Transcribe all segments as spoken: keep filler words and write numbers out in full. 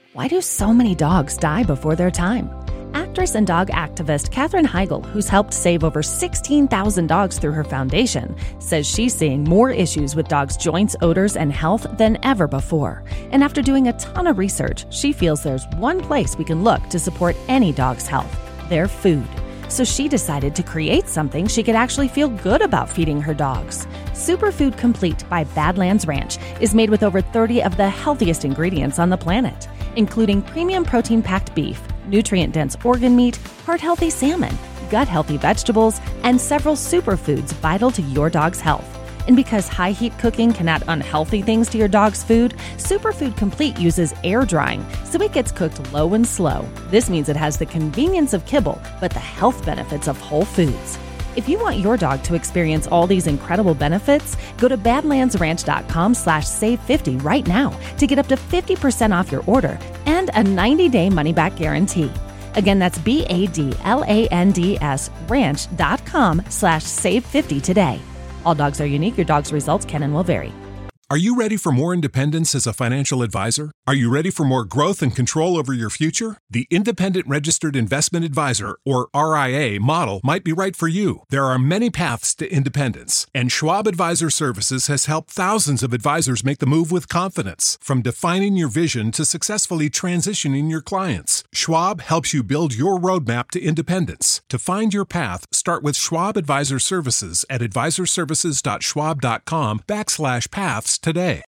Why do so many dogs die before their time? Actress and dog activist Katherine Heigl, who's helped save over sixteen thousand dogs through her foundation, says she's seeing more issues with dogs' joints, odors, and health than ever before. And after doing a ton of research, she feels there's one place we can look to support any dog's health: their food. So she decided to create something she could actually feel good about feeding her dogs. Superfood Complete by Badlands Ranch is made with over thirty of the healthiest ingredients on the planet, including premium protein-packed beef, nutrient-dense organ meat, heart-healthy salmon, gut-healthy vegetables, and several superfoods vital to your dog's health. And because high-heat cooking can add unhealthy things to your dog's food, Superfood Complete uses air drying, so it gets cooked low and slow. This means it has the convenience of kibble, but the health benefits of whole foods. If you want your dog to experience all these incredible benefits, go to badlandsranch.com slash save 50 right now to get up to fifty percent off your order and a ninety-day money-back guarantee. Again, that's B-A-D-L-A-N-D-S ranch.com slash save 50 today. All dogs are unique. Your dog's results can and will vary. Are you ready for more independence as a financial advisor? Are you ready for more growth and control over your future? The Independent Registered Investment Advisor, or R I A, model might be right for you. There are many paths to independence, and Schwab Advisor Services has helped thousands of advisors make the move with confidence. From defining your vision to successfully transitioning your clients, Schwab helps you build your roadmap to independence. To find your path, start with Schwab Advisor Services at advisorservices.schwab.com backslash paths today.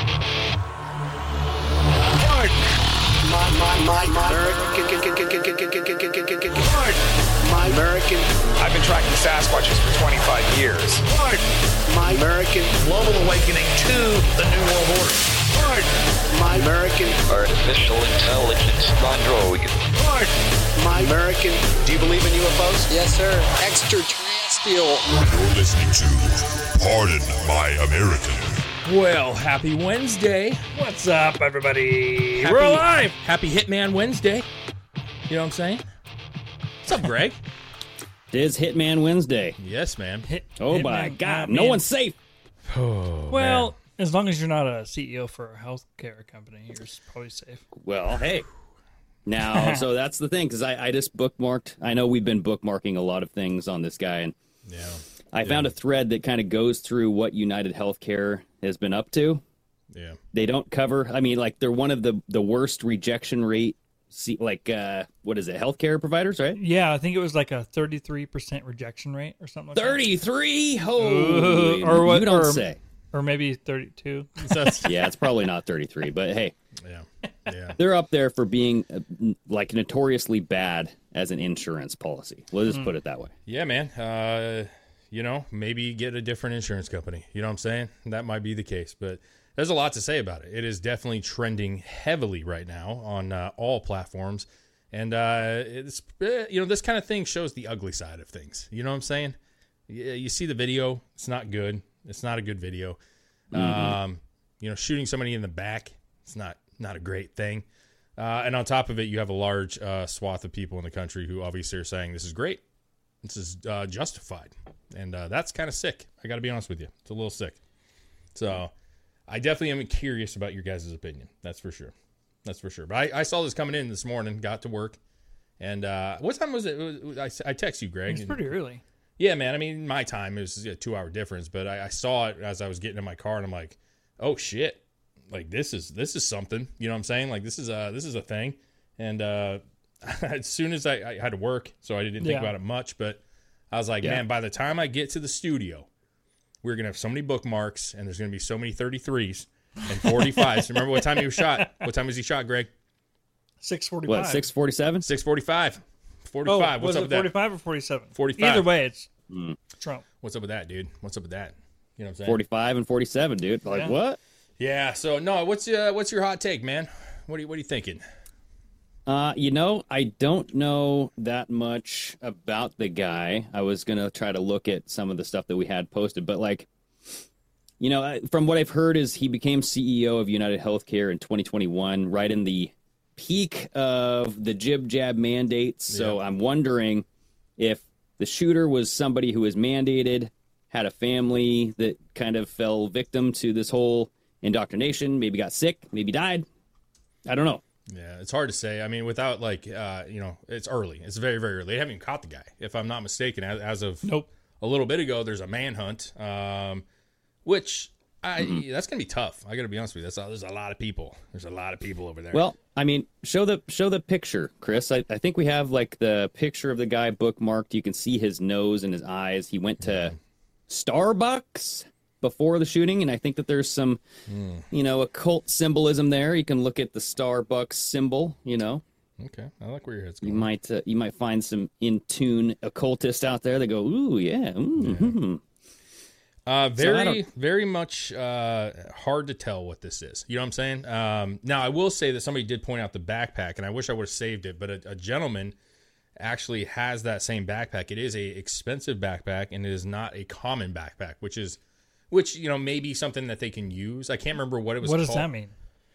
My, my, my, my American, my American. I've been tracking Sasquatches for twenty-five years. My American. Global awakening to the New World Order. My American. Artificial intelligence android. My American. Do you believe in U F Os? Yes, sir. Extraterrestrial. You're listening to Pardon My American. Well, happy Wednesday. What's up, everybody? Happy, We're alive. Happy Hitman Wednesday. You know what I'm saying? What's up, Greg? It is Hitman Wednesday. Yes, man. Hit, oh, Hitman, my God. uh, No man. one's safe. Oh, Well, man. as long as you're not a C E O for a healthcare company, you're probably safe. Well, hey. Now, so that's the thing, because I, I just bookmarked. I know we've been bookmarking a lot of things on this guy, and Yeah. I Yeah. found a thread that kind of goes through what United Healthcare has been up to. Yeah. They don't cover, I mean, like, they're one of the, the worst rejection rate, see, like, uh, what is it, healthcare providers, right? Yeah, I think it was like a thirty-three percent rejection rate or something like thirty-three? that. Holy, or what? you don't or, say. Or maybe thirty-two. Yeah, it's probably not thirty-three, but hey. Yeah. Yeah. They're up there for being, uh, like, notoriously bad as an insurance policy. We'll just Mm. put it that way. Yeah, man. Uh, you know, maybe get a different insurance company. You know what I'm saying? That might be the case, but there's a lot to say about it. It is definitely trending heavily right now on uh, all platforms. And, uh, it's, uh, you know, this kind of thing shows the ugly side of things. You know what I'm saying? You, you see the video. It's not good. It's not a good video. Mm-hmm. Um, you know, shooting somebody in the back, it's not, not a great thing. Uh, and on top of it, you have a large uh, swath of people in the country who obviously are saying this is great. This is uh, justified. And uh, that's kind of sick. I got to be honest with you. It's a little sick. So I definitely am curious about your guys' opinion. That's for sure. That's for sure. But I, I saw this coming in this morning, got to work. And uh, what time was it? It was, I, I text you, Greg. It's pretty early. Yeah, man. I mean, my time, it was a two-hour difference. But I, I saw it as I was getting in my car, and I'm like, oh, shit. Like, this is this is something. You know what I'm saying? Like, this is a, this is a thing. And uh, as soon as I, I had to work, so I didn't think Yeah. about it much. But I was like, Yeah. man, by the time I get to the studio, we're going to have so many bookmarks, and there's going to be so many thirty-threes and forty-fives. Remember what time he was shot? What time was he shot, Greg? six forty-five. What, six forty-seven? six forty-five. Oh, forty-five. What's was up it with that? forty-five or forty-seven? forty-five. Either way, it's Mm. Trump. What's up with that, dude? What's up with that? You know what I'm saying? forty-five and forty-seven, dude. Like, Yeah. what? Yeah. So no, what's uh, what's your hot take, man? What are you what are you thinking? Uh, you know, I don't know that much about the guy. I was going to try to look at some of the stuff that we had posted, but like, you know, I- from what I've heard is he became C E O of United Healthcare in twenty twenty-one, right in the peak of the jib jab mandates. So Yeah. I'm wondering if the shooter was somebody who was mandated, had a family that kind of fell victim to this whole indoctrination, maybe got sick, maybe died. I don't know. Yeah, it's hard to say. I mean, without like, uh, you know, it's early. It's very, very early. They haven't even caught the guy, if I'm not mistaken. As, as of nope. a little bit ago, there's a manhunt, um, which I mm-hmm. that's gonna be tough. I gotta be honest with you. That's there's a lot of people. There's a lot of people over there. Well, I mean, show the show the picture, Chris. I, I think we have like the picture of the guy bookmarked. You can see his nose and his eyes. He went to yeah. Starbucks before the shooting, and I think that there's some, mm. you know, occult symbolism there. You can look at the Starbucks symbol, you know. Okay, I like where your head's going. You might uh, you might find some in tune occultists out there that go, ooh, yeah, ooh, yeah. Hmm. Uh, very, so very much uh, hard to tell what this is. You know what I'm saying? Um, now, I will say that somebody did point out the backpack, and I wish I would have saved it, but a, a gentleman actually has that same backpack. It is a expensive backpack, and it is not a common backpack, which is, which, you know, may be something that they can use. I can't remember what it was What called. does that mean?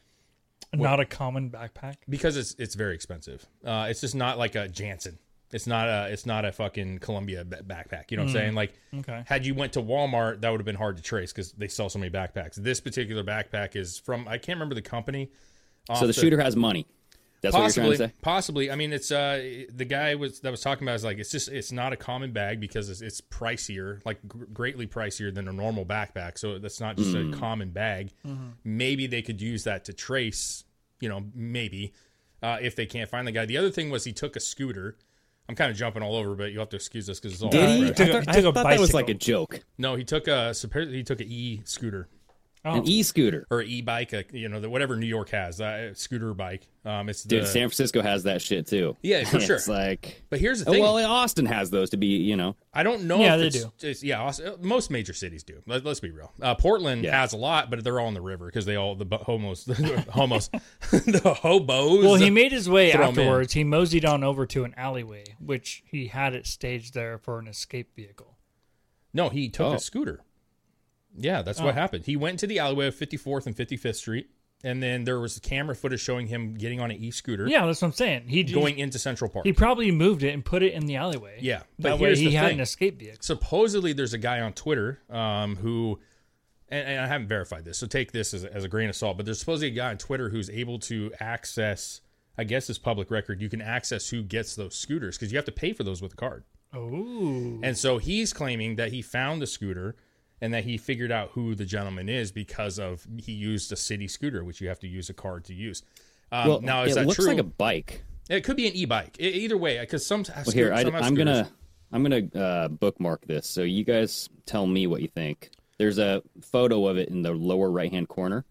Not a common backpack? Because it's it's very expensive. Uh, it's just not like a Janssen. It's not a it's not a fucking Columbia backpack. You know what mm. I'm saying? Like, okay. had you went to Walmart, that would have been hard to trace because they sell so many backpacks. This particular backpack is from, I can't remember the company. So the, the shooter has money. That's possibly, what you're trying to say? Possibly. I mean, it's uh, the guy was that was talking about is like, it's just, it's not a common bag because it's, it's pricier, like g- greatly pricier than a normal backpack. So that's not just mm. a common bag. Mm-hmm. Maybe they could use that to trace, you know, maybe uh, if they can't find the guy. The other thing was he took a scooter. I'm kind of jumping all over, but you'll have to excuse us because it's all. Did he? He took a, I, he I took thought a that was like a joke. No, he took a he took an e-scooter. Oh. An e-scooter or an e-bike, a, you know, the, whatever New York has, uh, scooter bike. Um, it's Dude, the, San Francisco has that shit too. Yeah, for sure. It's like, but here's the oh, thing. well, Austin has those to be, you know. I don't know. Yeah, if they it's, do. It's, yeah, Austin, most major cities do. Let, let's be real. Uh, Portland Yeah. has a lot, but they're all on the river because they all the homos, the homos, the hobos. Well, he made his way throw 'em afterwards. He moseyed on over to an alleyway, which he had it staged there for an escape vehicle. No, he took Oh. a scooter. Yeah, that's Oh. what happened. He went to the alleyway of fifty-fourth and fifty-fifth Street, and then there was camera footage showing him getting on an e-scooter. Yeah, that's what I'm saying. He going into Central Park. He probably moved it and put it in the alleyway. Yeah, that but way here's he the had thing. an escape vehicle. Supposedly, there's a guy on Twitter um, who, and, and I haven't verified this, so take this as, as a grain of salt. But there's supposedly a guy on Twitter who's able to access, I guess, this public record. You can access who gets those scooters because you have to pay for those with a card. Oh, and so he's claiming that he found the scooter. And that he figured out who the gentleman is because of he used a city scooter, which you have to use a card to use. Um, well, now is it that looks true? like a bike. It could be an e-bike. It, either way, because some. Well, here I, I'm gonna I'm gonna uh, bookmark this so you guys tell me what you think. There's a photo of it in the lower right hand corner.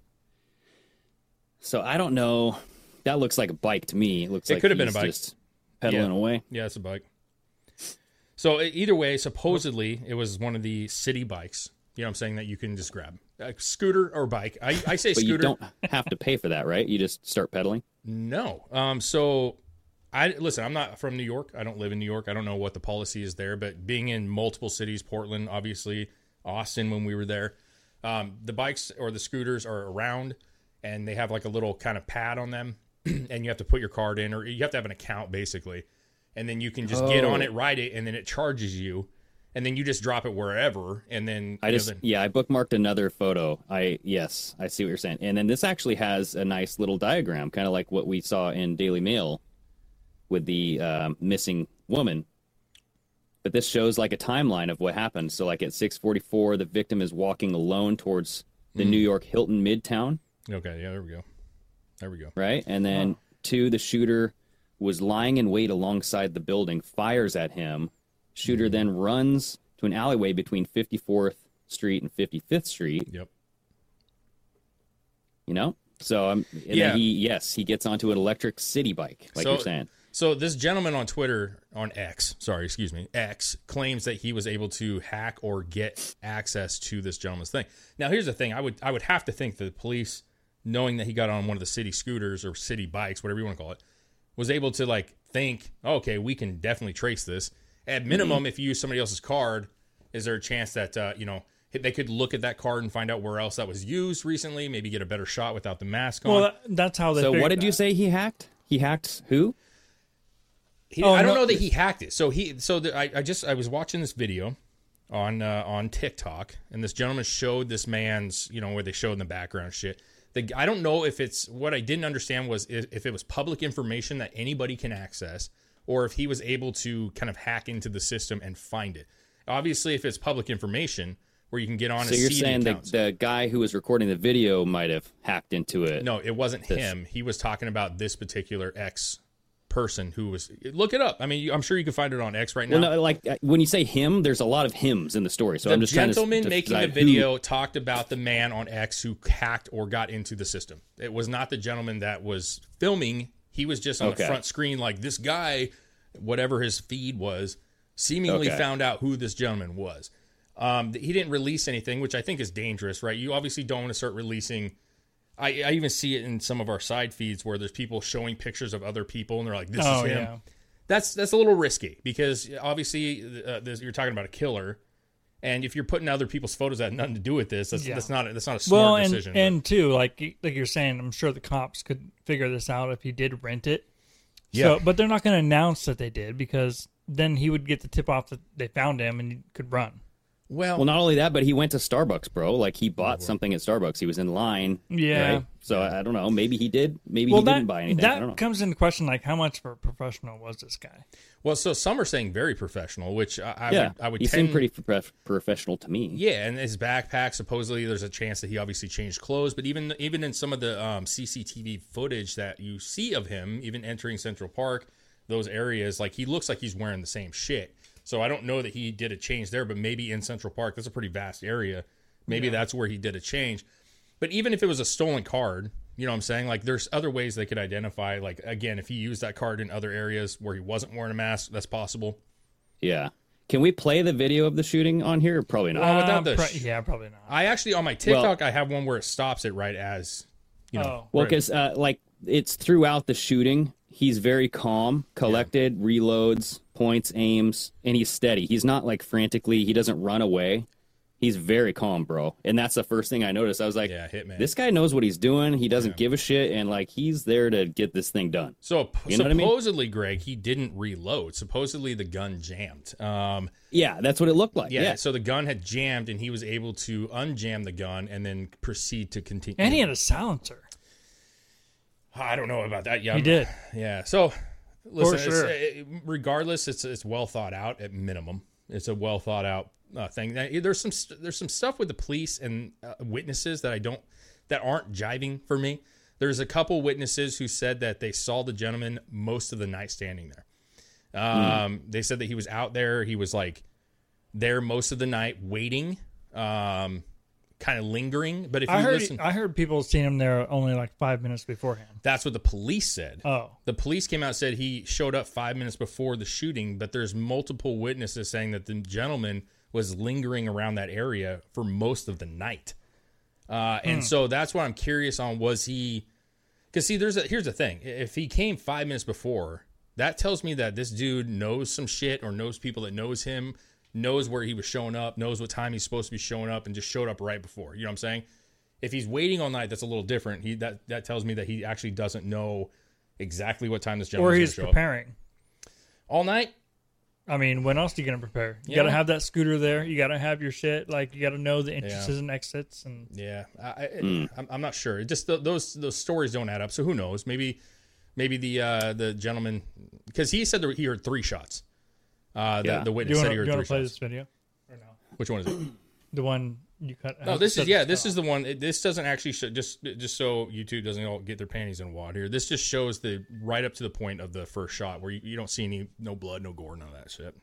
So I don't know. That looks like a bike to me. It looks it like could have been a he's bike. Just pedaling yeah. away. Yeah, it's a bike. So either way, supposedly it was one of the city bikes. You know what I'm saying, that you can just grab. A scooter or bike. I, I say but scooter. You don't have to pay for that, right? You just start pedaling? No. Um. So, I listen, I'm not from New York. I don't live in New York. I don't know what the policy is there. But being in multiple cities, Portland, obviously, Austin when we were there, um, the bikes or the scooters are around, and they have like a little kind of pad on them, and you have to put your card in, or you have to have an account, basically. And then you can just oh. get on it, ride it, and then it charges you. And then you just drop it wherever, and then I just know, then... yeah, I bookmarked another photo. I yes, I see what you're saying. And then this actually has a nice little diagram, kind of like what we saw in Daily Mail with the uh, missing woman. But this shows like a timeline of what happened. So like at six forty-four, the victim is walking alone towards the mm. New York Hilton Midtown. Okay, yeah, there we go. There we go. Right, and then oh. two, the shooter was lying in wait alongside the building, fires at him. Shooter mm-hmm. then runs to an alleyway between fifty-fourth Street and fifty-fifth Street. Yep. You know? So, um, and yeah. then he, yes, he gets onto an electric city bike, like so, you're saying. So this gentleman on Twitter, on X, sorry, excuse me, X, claims that he was able to hack or get access to this gentleman's thing. Now, here's the thing. I would I would have to think that the police, knowing that he got on one of the city scooters or city bikes, whatever you want to call it, was able to, like, think, oh, okay, we can definitely trace this. At minimum, mm-hmm. if you use somebody else's card, is there a chance that, uh, you know, they could look at that card and find out where else that was used recently, maybe get a better shot without the mask on? Well, that, that's how they So what did that. you say he hacked? He hacked who? He, oh, I don't no. know that he hacked it. So he, so the, I, I just, I was watching this video on uh, on TikTok, and this gentleman showed this man's, you know, where they showed in the background shit. The, I don't know if it's what I didn't understand was if, if it was public information that anybody can access, or if he was able to kind of hack into the system and find it. Obviously, if it's public information where you can get on so and see you're saying the, the, the guy who was recording the video might have hacked into it. No, it wasn't this. him. He was talking about this particular X person who was. Look it up. I mean, I'm sure you can find it on X right now. Well, no, like when you say him, there's a lot of hims in the story. So the I'm just gentleman trying to making the video who... talked about the man on X who hacked or got into the system. It was not the gentleman that was filming. He was just on okay. the front screen, like this guy, whatever his feed was, seemingly okay. found out who this gentleman was. Um, he didn't release anything, which I think is dangerous, right? You obviously don't want to start releasing. I, I even see it in some of our side feeds where there's people showing pictures of other people, and they're like, "This oh, is him." Yeah. That's that's a little risky because obviously uh, this, you're talking about a killer, and if you're putting other people's photos that have nothing to do with this, that's yeah. that's not that's not a smart well, and, decision. And too, like like you're saying, I'm sure the cops could figure this out if he did rent it. Yeah, so, but they're not going to announce that they did because then he would get the tip off that they found him and he could run. Well, well, not only that, but he went to Starbucks, bro. Like he bought something at Starbucks. He was in line. Yeah. Right? So I don't know. Maybe he did. Maybe well, he that, didn't buy anything. That I don't know. comes into question. Like, how much of a professional was this guy? Well, so some are saying very professional, which I, I yeah, would I would. He tend, seemed pretty prof- professional to me. Yeah, and his backpack supposedly there's a chance that he obviously changed clothes, but even even in some of the um, C C T V footage that you see of him, even entering Central Park, those areas, like he looks like he's wearing the same shit. So I don't know that he did a change there, but maybe in Central Park, that's a pretty vast area. Maybe yeah. that's where he did a change. But even if it was a stolen card, you know what I'm saying? Like there's other ways they could identify. Like, again, if he used that card in other areas where he wasn't wearing a mask, that's possible. Yeah. Can we play the video of the shooting on here? Probably not. Uh, without the pro- sh- yeah, probably not. I actually, on my TikTok, well, I have one where it stops it right as, you know. Oh. Well, right. because uh, like it's throughout the shooting. He's very calm, collected, yeah. reloads, points, aims, and he's steady. He's not like frantically. He doesn't run away. He's very calm, bro. And that's the first thing I noticed. I was like, yeah, Hitman. This guy knows what he's doing. He doesn't yeah. give a shit. And like, he's there to get this thing done. So you know supposedly, I mean? Greg, he didn't reload. Supposedly the gun jammed. Um, yeah, that's what it looked like. yeah, Yeah. So the gun had jammed and he was able to unjam the gun and then proceed to continue. And he had a silencer. I don't know about that. Yeah, he did. Yeah. So, listen, For sure. it's, it, regardless, it's it's well thought out at minimum. It's a well thought out uh, thing. Now, there's some there's some stuff with the police and uh, witnesses that I don't that aren't jiving for me. There's a couple witnesses who said that they saw the gentleman most of the night standing there. Um, mm. They said that he was out there. He was like there most of the night waiting. Um, kind of lingering, but if you I heard, listen, I heard people seeing him there only like five minutes beforehand. That's what the police said. Oh, the police came out and said he showed up five minutes before the shooting, but there's multiple witnesses saying that the gentleman was lingering around that area for most of the night. Uh, and hmm. so that's what I'm curious on. Was he? Because see, there's a, here's the thing: if he came five minutes before, that tells me that this dude knows some shit or knows people that knows him. Knows where he was showing up, knows what time he's supposed to be showing up, and just showed up right before. You know what I'm saying? If he's waiting all night, that's a little different. He that that tells me that he actually doesn't know exactly what time this gentleman is going to show up. Or he's preparing. All night? I mean, when else are you going to prepare? You Yeah. got to have that scooter there. You got to have your shit. Like, you got to know the entrances Yeah. and exits. And Yeah, I, I, Mm. I'm, I'm not sure. It just th- those those stories don't add up. So who knows? Maybe maybe the uh, the gentleman, because he said that he heard three shots. Uh, the, Yeah. the do witness you said want he heard to three play shots. this video? Or no? Which one is it? The one you cut. No, this is yeah. This is the one. It, this doesn't actually show, just just so YouTube doesn't all get their panties in a wad here. This just shows the right up to the point of the first shot where you, you don't see any no blood, no gore, none of that shit.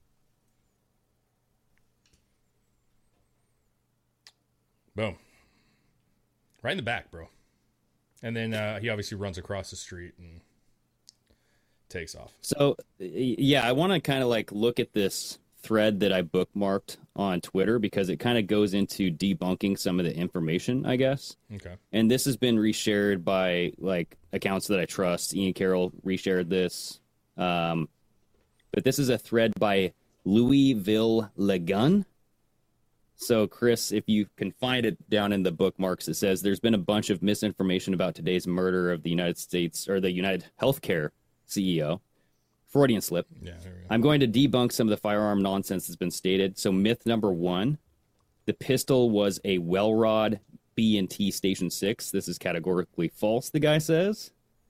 Boom. Right in the back, bro. And then uh, he obviously runs across the street and takes off. So, yeah, I want to kind of like look at this thread that I bookmarked on Twitter because it kind of goes into debunking some of the information, I guess. Okay. And this has been reshared by like accounts that I trust. Ian Carroll reshared this. Um, but this is a thread by Louisville Legun. So, Chris, if you can find it down in the bookmarks, it says there's been a bunch of misinformation about today's murder of the United States or the United Healthcare C E O. Freudian slip. Yeah, there we go. I'm going to debunk some of the firearm nonsense that's been stated. So myth number one, the pistol was a Welrod B and T Station six. This is categorically false, the guy says.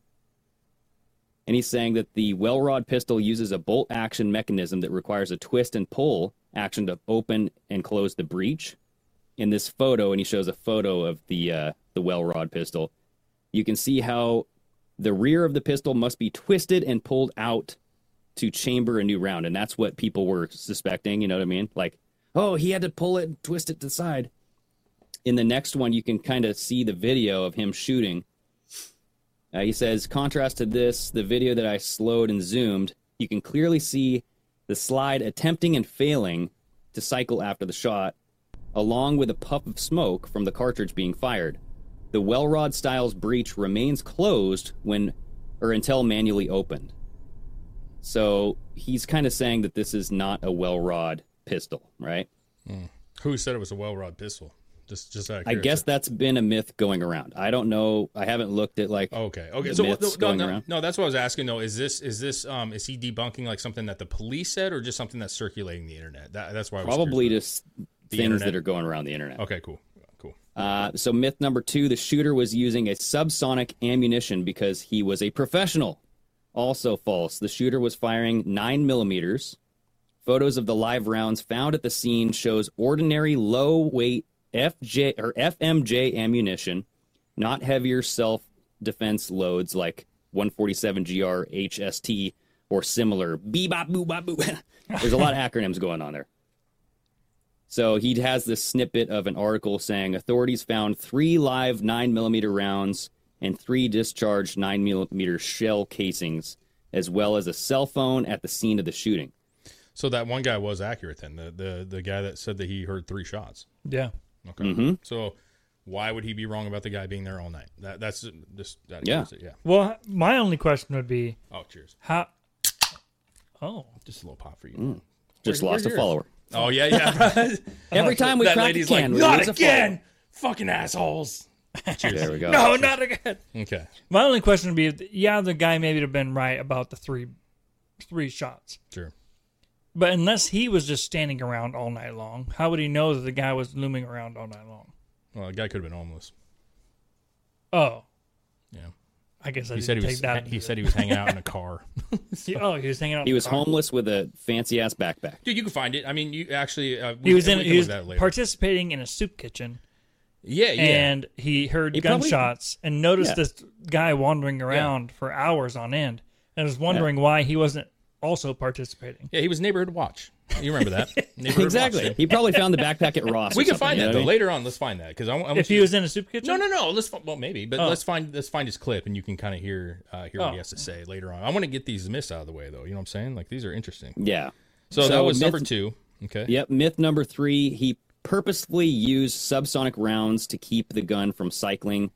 And he's saying that the Welrod pistol uses a bolt action mechanism that requires a twist and pull action to open and close the breech. In this photo, and he shows a photo of the uh, the Welrod pistol, you can see how the rear of the pistol must be twisted and pulled out to chamber a new round. And that's what people were suspecting, you know what I mean? Like, oh, he had to pull it and twist it to the side. In the next one, you can kind of see the video of him shooting. Uh, he says, contrast to this, the video that I slowed and zoomed, you can clearly see the slide attempting and failing to cycle after the shot, along with a puff of smoke from the cartridge being fired. The Welrod style's breech remains closed when or until manually opened. So he's kind of saying that this is not a Welrod pistol, right? Mm. Who said it was a Welrod pistol? Just, just out of I guess that's been a myth going around. I don't know. I haven't looked at like okay, okay. the So myths no, going no, around. no, that's what I was asking. though. is this is this um is he debunking like something that the police said, or just something that's circulating the internet? That, that's why I was Probably curious just the things internet? that are going around the internet. Okay, cool, cool. Uh, so myth number two: the shooter was using a subsonic ammunition because he was a professional. Also false. The shooter was firing nine millimeters. Photos of the live rounds found at the scene shows ordinary low weight F J or F M J ammunition, not heavier self-defense loads like one forty-seven G R H S T or similar. Bee-bop, boo-bop, boo. There's a lot of acronyms going on there. So he has this snippet of an article saying authorities found three live nine millimeter rounds and three discharged nine millimeter shell casings, as well as a cell phone at the scene of the shooting. So that one guy was accurate then. The the the guy that said that he heard three shots. Yeah. Okay. Mm-hmm. So why would he be wrong about the guy being there all night? That that's just that Yeah. It, yeah. Well, my only question would be Oh, cheers. how. Oh, Just a little pop for you. Mm. Just Where- lost a where's yours? follower. Oh yeah, yeah. Every time we that crack a lady's can, like, we not lose a again, fucking assholes. Cheers. There we go. no, not again. Okay. My only question would be, yeah, the guy maybe would have been right about the three, three shots. Sure. But unless he was just standing around all night long, how would he know that the guy was looming around all night long? Well, the guy could have been homeless. Oh, Yeah. I guess I He didn't said he take was. that. He said he was hanging out in a car. He- oh, he was hanging out. He in was the car. homeless with a fancy ass backpack. Dude, you can find it. I mean, you actually. Uh, we, He was we in. can He look was at that later. participating in a soup kitchen, yeah, yeah. and he heard He probably- gunshots and noticed Yeah. this guy wandering around for hours on end, and was wondering why he wasn't also participating. yeah, he was neighborhood watch. You remember that? Neighborhood Exactly. Watch, he probably found the backpack at Ross. we or can something, find you know that what I though mean? later on. Let's find that because I, want- I want If he you- was in a soup kitchen, No, no, no. Let's well maybe, but Oh. let's find let's find his clip and you can kind of hear uh, hear what Oh. he has to say later on. I want to get these myths out of the way though. You know what I'm saying? Like these are interesting. Yeah. So, So that was myth- number two. Okay. Yep. Myth number three: he purposefully used subsonic rounds to keep the gun from cycling.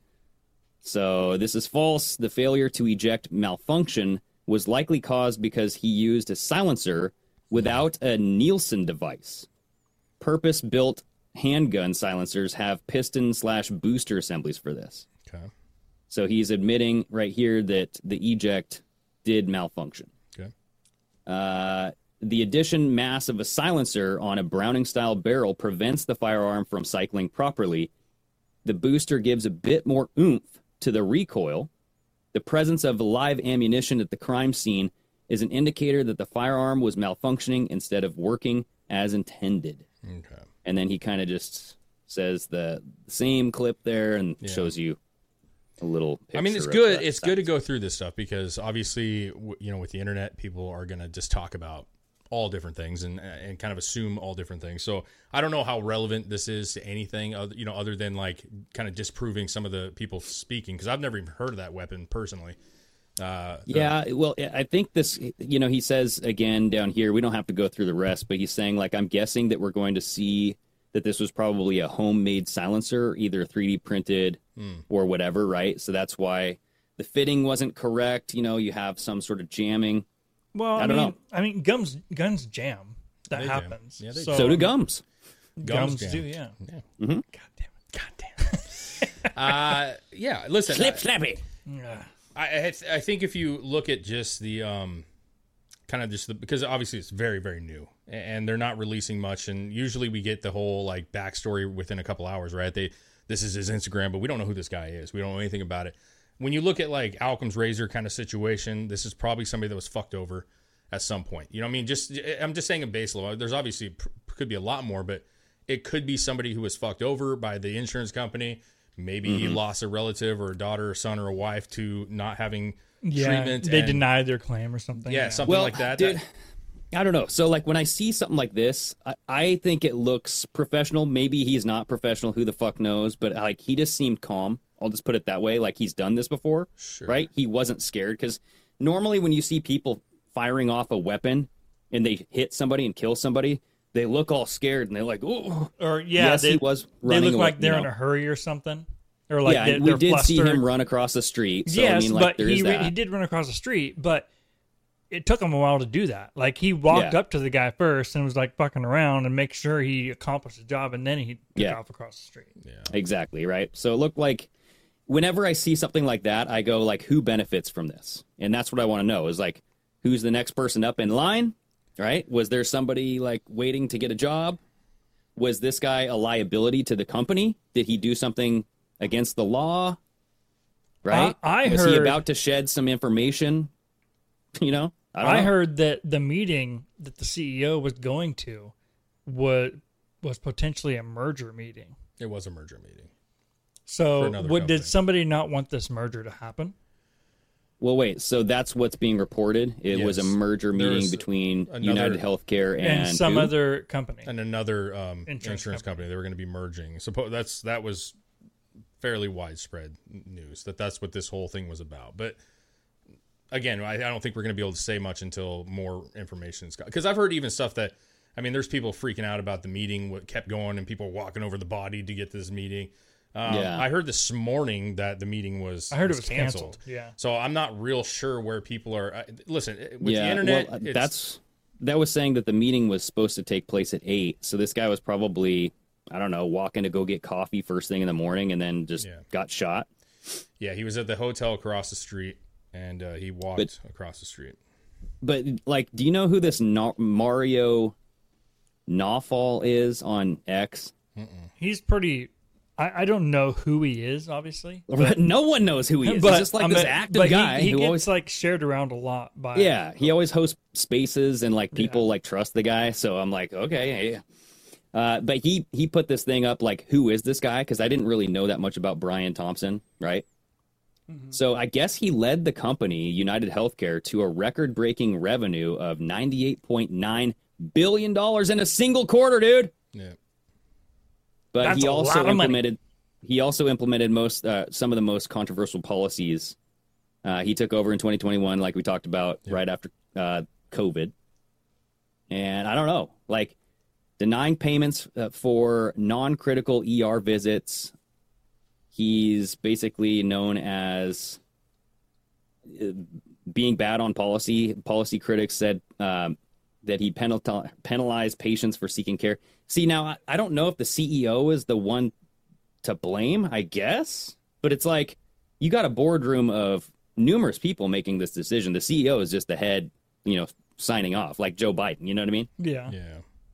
So this is false. The failure to eject malfunction was likely caused because he used a silencer without a Nielsen device. Purpose-built handgun silencers have piston slash booster assemblies for this. Okay. So he's admitting right here that the eject did malfunction. Okay. Uh, the addition mass of a silencer on a Browning-style barrel prevents the firearm from cycling properly. The booster gives a bit more oomph to the recoil. The presence of live ammunition at the crime scene is an indicator that the firearm was malfunctioning instead of working as intended. Okay. And then he kind of just says the same clip there and Yeah. shows you a little picture. I mean, it's of good. the It's good to go through this stuff because obviously, w- you know, with the internet, people are going to just talk about all different things and and kind of assume all different things. So I don't know how relevant this is to anything, other, you know, other than like kind of disproving some of the people speaking because I've never even heard of that weapon personally. Uh, Yeah, well, I think this, you know, he says again down here, we don't have to go through the rest, but he's saying, like, I'm guessing that we're going to see that this was probably a homemade silencer, either three D printed Mm. or whatever, right? So that's why the fitting wasn't correct. You know, you have some sort of jamming. Well, I, I don't mean, know. I mean, gums guns jam. That They jam. happens. Yeah, they so, So do gums. Gums, jam. do, yeah. Yeah. Mm-hmm. God damn it. God damn it. Uh, yeah. Listen. Slip, I- slappy. Yeah. I, I th- I think if you look at just the um, kind of just the because obviously it's very very new and they're not releasing much and usually we get the whole like backstory within a couple hours, right? They this is his Instagram, but we don't know who this guy is. We don't know anything about it. When you look at like Occam's razor kind of situation, this is probably somebody that was fucked over at some point. You know what I mean? Just I'm just saying a base level. There's obviously could be a lot more, but it could be somebody who was fucked over by the insurance company. Maybe mm-hmm. he lost a relative or a daughter or son or a wife to not having yeah, treatment. They and, denied their claim or something. Yeah, yeah. something well, like that. Dude, that. I don't know. So like when I see something like this, I, I think it looks professional. Maybe he's not professional. Who the fuck knows? But like he just seemed calm. I'll just put it that way. Like he's done this before, sure. right? He wasn't scared because normally when you see people firing off a weapon and they hit somebody and kill somebody, they look all scared and they're like, "Oh!" Or yeah, yes, they, he was. They Running look away, like they're you in know? a hurry or something. Or like yeah, they, and we they're did flustered. see him run across the street. So, yes, I mean, like, but there he is that. he did run across the street, but it took him a while to do that. Like he walked Yeah. up to the guy first and was like fucking around and make sure he accomplished the job, and then he took Yeah. off across the street. Yeah. Exactly, right? So it looked like whenever I see something like that, I go like, who benefits from this? And that's what I want to know is like, who's the next person up in line, right? Was there somebody like waiting to get a job? Was this guy a liability to the company? Did he do something against the law? Right? I, I was heard he about to shed some information? You know? I, don't I know. heard that the meeting that the C E O was going to was was potentially a merger meeting. It was a merger meeting. So, another would, company. did somebody not want this merger to happen? Well, wait. So that's what's being reported. It was a Yes. merger There meeting was between another- United Healthcare and, And, some who? other company. And another um, Insurance insurance, company. company. They were going to be merging. Suppo- that's that was fairly widespread news that that's what this whole thing was about. But again, I, I don't think we're going to be able to say much until more information's got. Because I've heard even stuff that, I mean, there's people freaking out about the meeting, what kept going, and people walking over the body to get to this meeting. Um, Yeah. I heard this morning that the meeting was I heard was it was canceled. canceled. Yeah. So I'm not real sure where people are. I, listen, with yeah, the internet, well, uh, it's- that's that was saying that the meeting was supposed to take place at eight. So this guy was probably, I don't know, walking to go get coffee first thing in the morning and then just Yeah. got shot. yeah, he was at the hotel across the street, and uh, he walked But- across the street. But like, do you know who this Na- Mario Nawfal is on X? He's pretty. I, I don't know who he is, obviously. No one knows who he is. But, He's just like I this mean, active but he- guy He, who gets always like shared around a lot by. Yeah, he always hosts spaces and like people Yeah. like trust the guy. So I'm like, okay, yeah. Uh, but he he put this thing up like, who is this guy? Because I didn't really know that much about Brian Thompson, right? Mm-hmm. So I guess he led the company United Healthcare to a record-breaking revenue of ninety-eight point nine billion dollars in a single quarter, dude. Yeah. But That's he a also lot of money. implemented he also implemented most uh, some of the most controversial policies. Uh, he took over in twenty twenty-one, like we talked about, Yeah. right after uh, COVID. And I don't know, like denying payments uh, for non-critical E R visits. He's basically known as uh, being bad on policy. Policy critics said um, that he penal- penalized patients for seeking care. See, now, I, I don't know if the C E O is the one to blame, I guess. But it's like, you got a boardroom of numerous people making this decision. The C E O is just the head, you know, signing off, like Joe Biden. You know what I mean? Yeah. Yeah.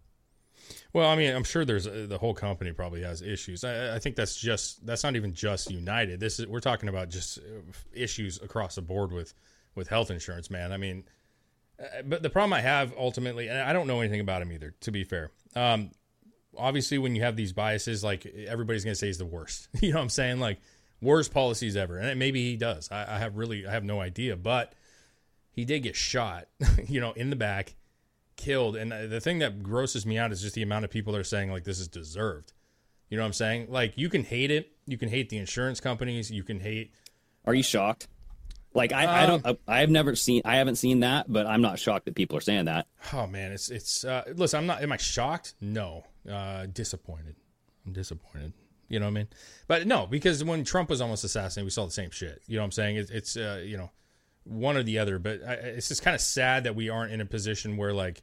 Well, I mean, I'm sure there's uh, the whole company probably has issues. I, I think that's just that's not even just United. This is we're talking about just uh, issues across the board with with health insurance, man. I mean, uh, but the problem I have ultimately, and I don't know anything about him either. To be fair, um, obviously, when you have these biases, like everybody's gonna say he's the worst. You know what I'm saying? Like worst policies ever, and maybe he does. I, I have really I have no idea, but he did get shot. You know, in the back. Killed, and the thing that grosses me out is just the amount of people that are saying like this is deserved. You know what I'm saying? Like you can hate it, you can hate the insurance companies, you can hate. Are you shocked? Like I, I Um, don't, I have never seen, I haven't seen that, but I'm not shocked that people are saying that. Oh man, it's it's. Uh, listen, I'm not. Am I shocked? No. Uh, disappointed. I'm disappointed. You know what I mean? But no, because when Trump was almost assassinated, we saw the same shit. You know what I'm saying? It, it's uh, you know. One or the other, but I, it's just kind of sad that we aren't in a position where, like,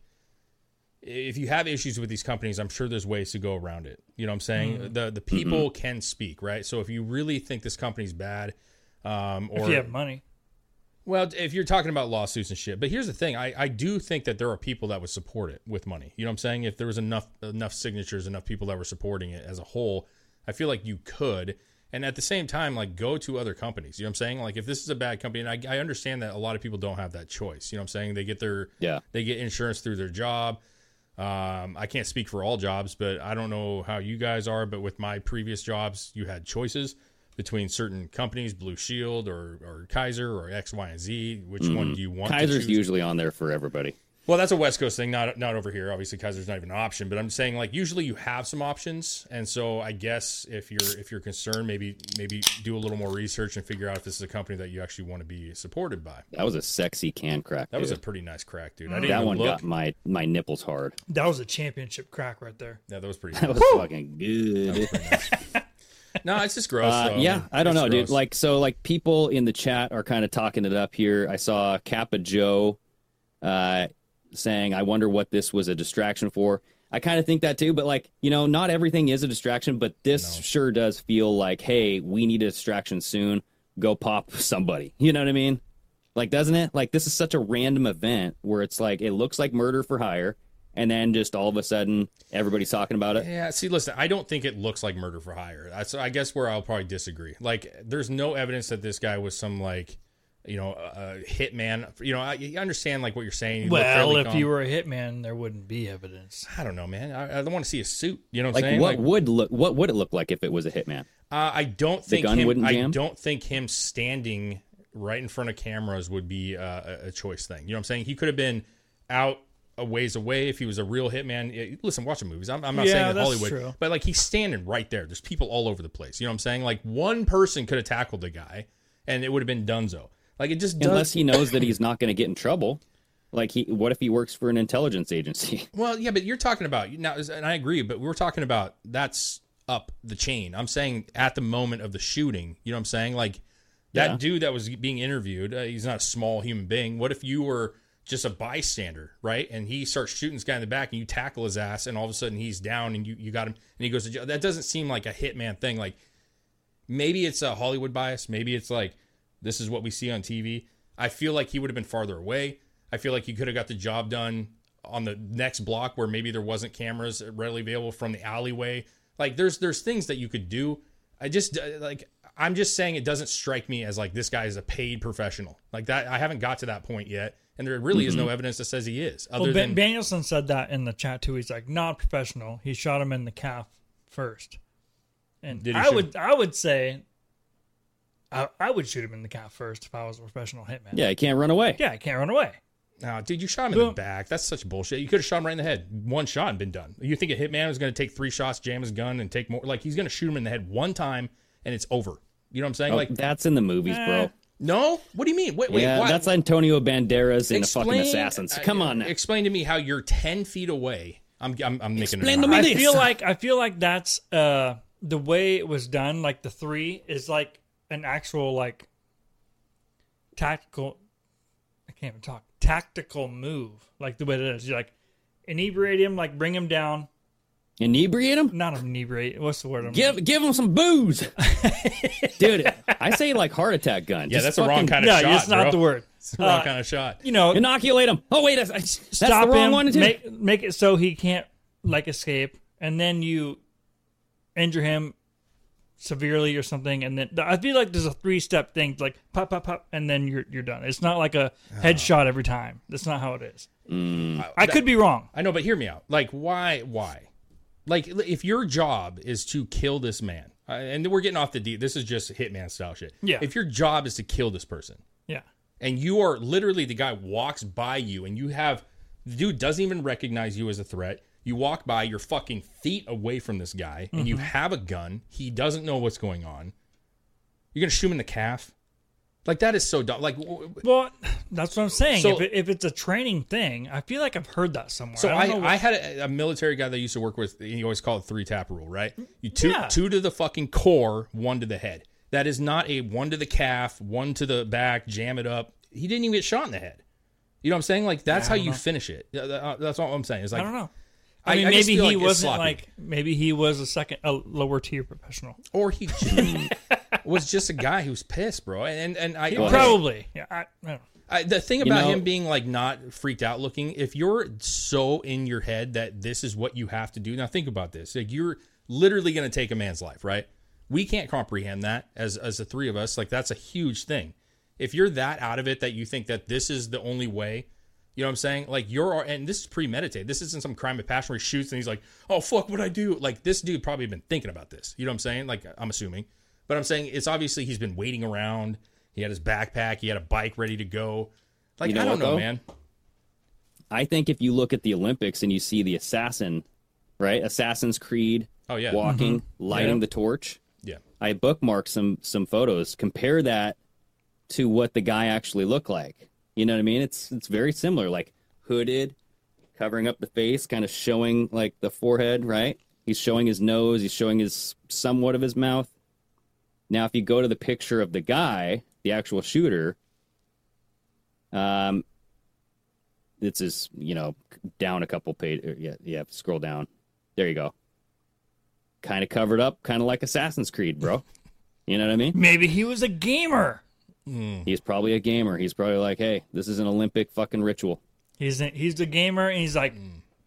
if you have issues with these companies, I'm sure there's ways to go around it. You know what I'm saying? Mm-hmm. The the people mm-hmm. can speak, right? So if you really think this company's bad, um, or if you have money, well, if you're talking about lawsuits and shit. But here's the thing: I, I do think that there are people that would support it with money. You know what I'm saying? If there was enough enough signatures, enough people that were supporting it as a whole, I feel like you could. And at the same time, like, go to other companies. You know what I'm saying? Like, if this is a bad company, and I, I understand that a lot of people don't have that choice. You know what I'm saying? They get their yeah. they get insurance through their job. Um, I can't speak for all jobs, but I don't know how you guys are. But with my previous jobs, you had choices between certain companies, Blue Shield or, or Kaiser or X, Y, and Z. Which mm-hmm. one do you want? Kaiser's to choose? usually on there for everybody. Well, that's a West Coast thing, not not over here. Obviously, Kaiser's not even an option. But I'm saying, like, usually you have some options, and so I guess if you're if you're concerned, maybe maybe do a little more research and figure out if this is a company that you actually want to be supported by. That was a sexy can crack. That dude. was a pretty nice crack, dude. I didn't that even one look. got my my nipples hard. That was a championship crack right there. Yeah, that was pretty. That nice. was Woo! Fucking good. That was pretty nice. No, it's just gross. Uh, so, yeah, I, mean, I don't know, gross. dude. Like, so, like, people in the chat are kind of talking it up here. I saw Kappa Joe uh, saying, I wonder what this was a distraction for. I kind of think that too, but, like, you know, not everything is a distraction, but this no. sure does feel like, hey, we need a distraction soon. Go pop somebody. You know what I mean? Like, doesn't it? Like, this is such a random event where it's like, it looks like murder for hire. And then just all of a sudden, everybody's talking about it. Yeah, see, listen, I don't think it looks like murder for hire. That's, I guess, where I'll probably disagree. Like, there's no evidence that this guy was some, like, you know, a hitman. You know, I you understand, like, what you're saying. You well, if calm. you were a hitman, there wouldn't be evidence. I don't know, man. I, I don't want to see a suit. You know what like, I'm saying? What like, would look? What would it look like if it was a hitman? Uh, I don't think the gun him, wouldn't I jam? don't think him standing right in front of cameras would be uh, a, a choice thing. You know what I'm saying? He could have been out a ways away if he was a real hitman. Listen, watch the movies. I'm, I'm not yeah, saying that that's Hollywood, true. but like he's standing right there. There's people all over the place. You know what I'm saying? Like one person could have tackled the guy, and it would have been donezo. Like it just does. Unless he knows that he's not going to get in trouble. Like he, what if he works for an intelligence agency? Well, yeah, but you're talking about now, and I agree. But we're talking about that's up the chain. I'm saying at the moment of the shooting. You know what I'm saying? Like that Yeah. dude that was being interviewed. Uh, he's not a small human being. What if you were just a bystander, right? And he starts shooting this guy in the back and you tackle his ass and all of a sudden he's down and you, you got him and he goes to jail. That doesn't seem like a hitman thing. Like maybe it's a Hollywood bias. Maybe it's like, this is what we see on T V. I feel like he would have been farther away. I feel like he could have got the job done on the next block where maybe there wasn't cameras readily available from the alleyway. Like there's, there's things that you could do. I just like, I'm just saying it doesn't strike me as like this guy is a paid professional like that. I haven't got to that point yet. And there really is no evidence that says he is. Other well, ben, than Danielson said that in the chat too. He's like, not professional. He shot him in the calf first. And Did he I shoot would him? I would say I, I would shoot him in the calf first if I was a professional hitman. Yeah, he can't run away. Yeah, I can't run away. No, dude, you shot him in the back. That's such bullshit. You could have shot him right in the head. One shot and been done. You think a hitman is going to take three shots, jam his gun, and take more? Like he's going to shoot him in the head one time and it's over. You know what I'm saying? Oh, like that's in the movies, Eh. bro. no. What do you mean? Wait, wait. Yeah, why? that's Antonio Banderas in Explain- the fucking Assassins. Come on now. Explain to me how you're ten feet away. I'm I'm, I'm making Explain it to me I this. feel like I feel like that's uh the way it was done. Like the three is like an actual like tactical. I can't even talk. Tactical move, like the way it is. You like inebriate him, like bring him down. Inebriate him? Not inebriate. What's the word? I'm Give give him some booze. Dude, I say like heart attack gun. Yeah, Just that's the wrong fucking kind of no, shot. it's not bro. the word. It's the wrong Uh, kind of shot. You know, Inoculate him. Oh, wait, that's, that's stop the wrong him. one, too. Make make it so he can't like escape, and then you injure him severely or something, and then I feel like there's a three step thing, like pop, pop, pop, and then you're you're done. It's not like a headshot every time. That's not how it is. Mm. I could be wrong. I know, but hear me out. Like, why? Why? Like, if your job is to kill this man, uh, and we're getting off the deep. This is just hitman style shit. Yeah. If your job is to kill this person, Yeah. and you are literally the guy walks by you, and you have the dude doesn't even recognize you as a threat. You walk by, you're fucking feet away from this guy, and Mm-hmm. you have a gun. He doesn't know what's going on. You're gonna shoot him in the calf. Like that is so dumb. Like, w- Well, that's what I'm saying. So- if, it, if it's a training thing, I feel like I've heard that somewhere. so I, I, don't know I, what- had a, a military guy that I used to work with. He always called it three tap rule, right? You two Yeah. two to the fucking core, one to the head. That is not a one to the calf, one to the back, jam it up. He didn't even get shot in the head. You know what I'm saying? Like that's Yeah, I how don't you know. finish it. Yeah, that- That's all I'm saying. It's like I don't know. I, I- mean, I just maybe feel he like it's wasn't sloppy. like maybe he was a second, a lower tier professional. or he just was just a guy who's pissed, bro. And and I Well, Probably. Yeah. I, I don't know. I, the thing about know- him being like not freaked out looking, if you're so in your head that this is what you have to do, now think about this. Like you're literally going to take a man's life, right? We can't comprehend that as as the three of us. Like, that's a huge thing. If you're that out of it that you think that this is the only way, you know what I'm saying? Like, you're, and this is premeditated. This isn't some crime of passion where he shoots and he's like, oh, fuck, what'd I do? Like, this dude probably been thinking about this. You know what I'm saying? Like, I'm assuming. But I'm saying it's obviously he's been waiting around. He had his backpack. He had a bike ready to go. Like, You know I don't what, know, though? man. I think if you look at the Olympics and you see the assassin, right? Assassin's Creed, Oh, yeah. walking, lighting Yeah. the torch. Yeah. I bookmarked some some photos. Compare that to what the guy actually looked like. You know what I mean? It's it's very similar, like hooded, covering up the face, kind of showing like the forehead, right? He's showing his nose, he's showing his somewhat of his mouth. Now, if you go to the picture of the guy, the actual shooter, um, this is, you know, down a couple pages. Yeah, yeah, scroll down. There you go. Kind of covered up, kind of like Assassin's Creed, bro. You know what I mean? Maybe he was a gamer. He's probably a gamer. He's probably like, hey, this is an Olympic fucking ritual. He's a, he's a gamer, and he's like,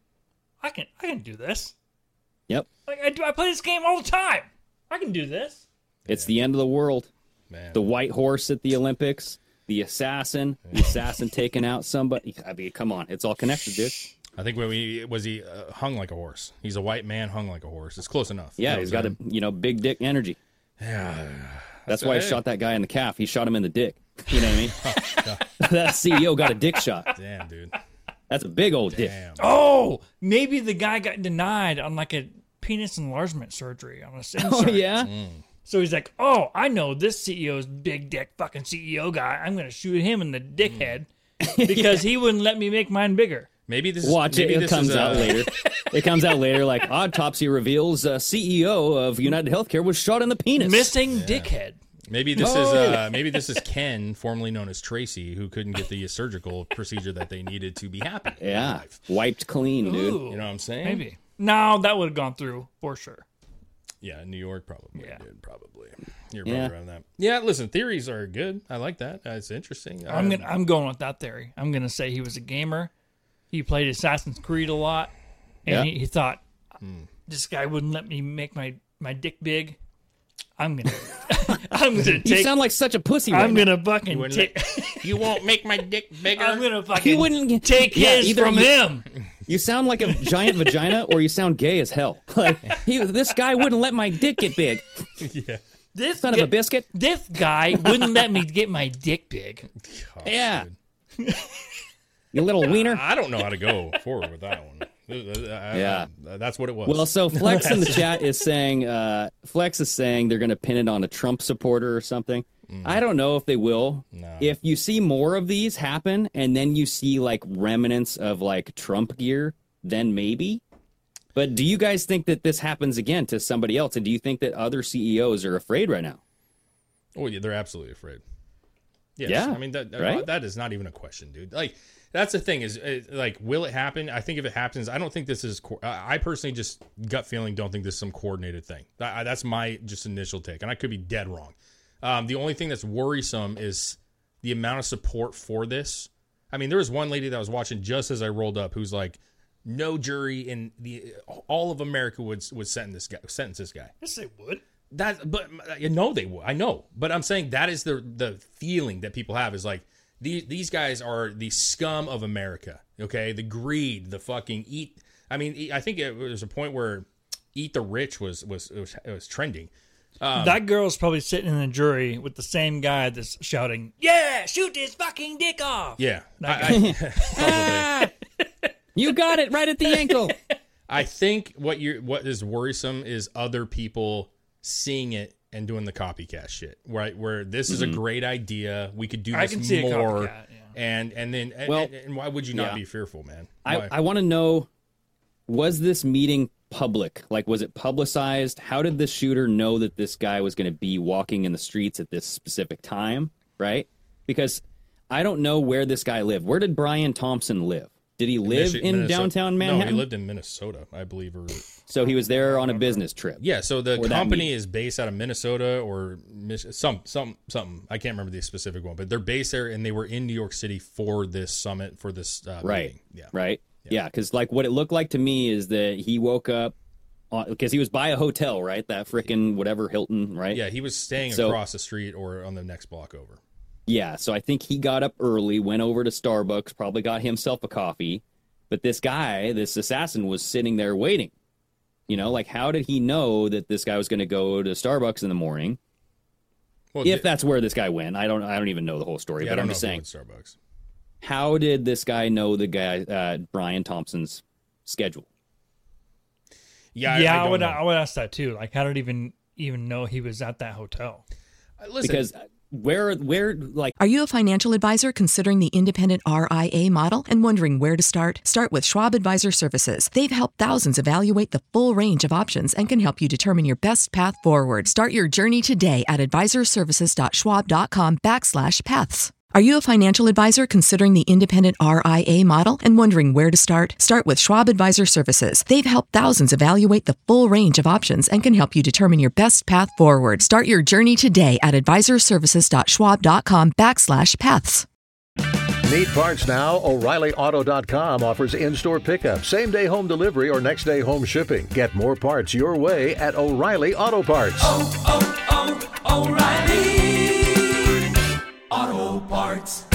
I can I can do this. Yep. Like I do, I play this game all the time. I can do this. It's the end of the world. Man. The white horse at the Olympics, the assassin, the assassin taking out somebody. I mean, come on. It's all connected, dude. I think when we was he uh, hung like a horse. He's a white man hung like a horse. It's close enough. Yeah, You know he's what got I'm a, you know, big dick energy. Yeah. That's why he hey. shot that guy in the calf. He shot him in the dick. You know what I mean? That C E O got a dick shot. Damn, dude. That's a big old dick. Damn. Oh, maybe the guy got denied on like a penis enlargement surgery on a insert. Oh, yeah? So he's like, oh, I know this C E O's big dick fucking C E O guy. I'm going to shoot him in the dickhead because he wouldn't let me make mine bigger. Maybe this. Watch maybe it. It this comes is, out uh, later. It comes out later like, autopsy reveals uh, C E O of United Healthcare was shot in the penis. Missing dickhead. Maybe this Oh, is yeah. uh, maybe this is Ken, formerly known as Tracy, who couldn't get the surgical procedure that they needed to be happy. in Yeah. life. Wiped clean, dude. Ooh, You know what I'm saying? maybe. No, that would have gone through for sure. Yeah, New York probably Yeah. did. Probably. You're Yeah. probably around that. Yeah. Listen, theories are good. I like that. Uh, it's interesting. I'm Uh, gonna I'm going with that theory. I'm gonna say he was a gamer. He played Assassin's Creed a lot, and Yeah. he, he thought this guy wouldn't let me make my, my dick big. I'm gonna I'm gonna You take. sound like such a pussy right I'm now. gonna fucking wouldn't take. You won't make my dick bigger. I'm gonna He fucking wouldn't take Yeah, his either from you- him. You sound like a giant vagina, or you sound gay as hell. Like he, this guy wouldn't let my dick get big. yeah. This Son of a biscuit. This guy wouldn't let me get my dick big. Oh, Yeah. dude. You little wiener. I don't know how to go forward with that one. Uh, I- Yeah. I- that's what it was. Well, so Flex in the chat is saying, uh, Flex is saying they're going to pin it on a Trump supporter or something. I don't know if they will. No. If you see more of these happen and then you see like remnants of like Trump gear, then maybe. But do you guys think that this happens again to somebody else? And do you think that other C E Os are afraid right now? Oh, yeah, they're absolutely afraid. Yes. Yeah, I mean, that, that- right? that is not even a question, dude. Like, that's the thing is, uh, like, will it happen? I think if it happens, I don't think this is, co- I I personally just, gut feeling, don't think this is some coordinated thing. That, I- that's my just initial take, and I could be dead wrong. Um, the only thing that's worrisome is the amount of support for this. I mean, there was one lady that I was watching just as I rolled up who's like, no jury in the all of America would would sentence this guy. Sentence this guy. Yes, they would. That, but you know they will. I know, but I'm saying that is the the feeling that people have is like these these guys are the scum of America. Okay, the greed, the fucking eat. I mean, I think it was a point where eat the rich was was it was, it was trending. Um, That girl's probably sitting in the jury with the same guy that's shouting, "Yeah, shoot his fucking dick off." Yeah, That I, I, Ah! You got it right at the ankle. I think what you what is worrisome is other people seeing it and doing the copycat shit, right? Where this is a great idea, we could do this I can see a more, copycat, yeah. and and then and, Well, and, and why would you not yeah. be fearful, man? I, Why? I want to know, was this meeting public? Like, was it publicized? How did the shooter know that this guy was going to be walking in the streets at this specific time, right? Because I don't know where this guy lived. Where did Brian Thompson live? Did he live Michi- in Minnesota- downtown No, Manhattan? he lived in Minnesota, I believe. Or So he was there on a business trip. yeah, so the Or that company meet- is based out of Minnesota or Mich- some some something. I can't remember the specific one, but they're based there, and they were in New York City for this summit for this uh, Right. meeting. Yeah, Right? Yeah, because like what it looked like to me is that he woke up because he was by a hotel, right? That frickin' whatever Hilton, right? Yeah, he was staying so, across the street or on the next block over. Yeah, so I think he got up early, went over to Starbucks, probably got himself a coffee. But this guy, this assassin, was sitting there waiting. You know, like, how did he know that this guy was going to go to Starbucks in the morning? Well, if that's where this guy went. I don't I don't even know the whole story, yeah, but I don't I'm know just saying. Starbucks. How did this guy know the guy, uh, Brian Thompson's schedule? Yeah, yeah, I, I, I would know. I would ask that too. Like, how did he even even know he was at that hotel? Uh, listen, because where where like Are you a financial advisor considering the independent R I A model and wondering where to start? Start with Schwab Advisor Services. They've helped thousands evaluate the full range of options and can help you determine your best path forward. Start your journey today at advisorservices.schwab.com backslash paths. Are you a financial advisor considering the independent R I A model and wondering where to start? Start with Schwab Advisor Services. They've helped thousands evaluate the full range of options and can help you determine your best path forward. Start your journey today at advisorservices.schwab.com backslash paths. Need parts now? O'Reilly Auto dot com offers in-store pickup, same-day home delivery, or next-day home shipping. Get more parts your way at O'Reilly Auto Parts. Oh, oh, oh, O'Reilly Auto Parts.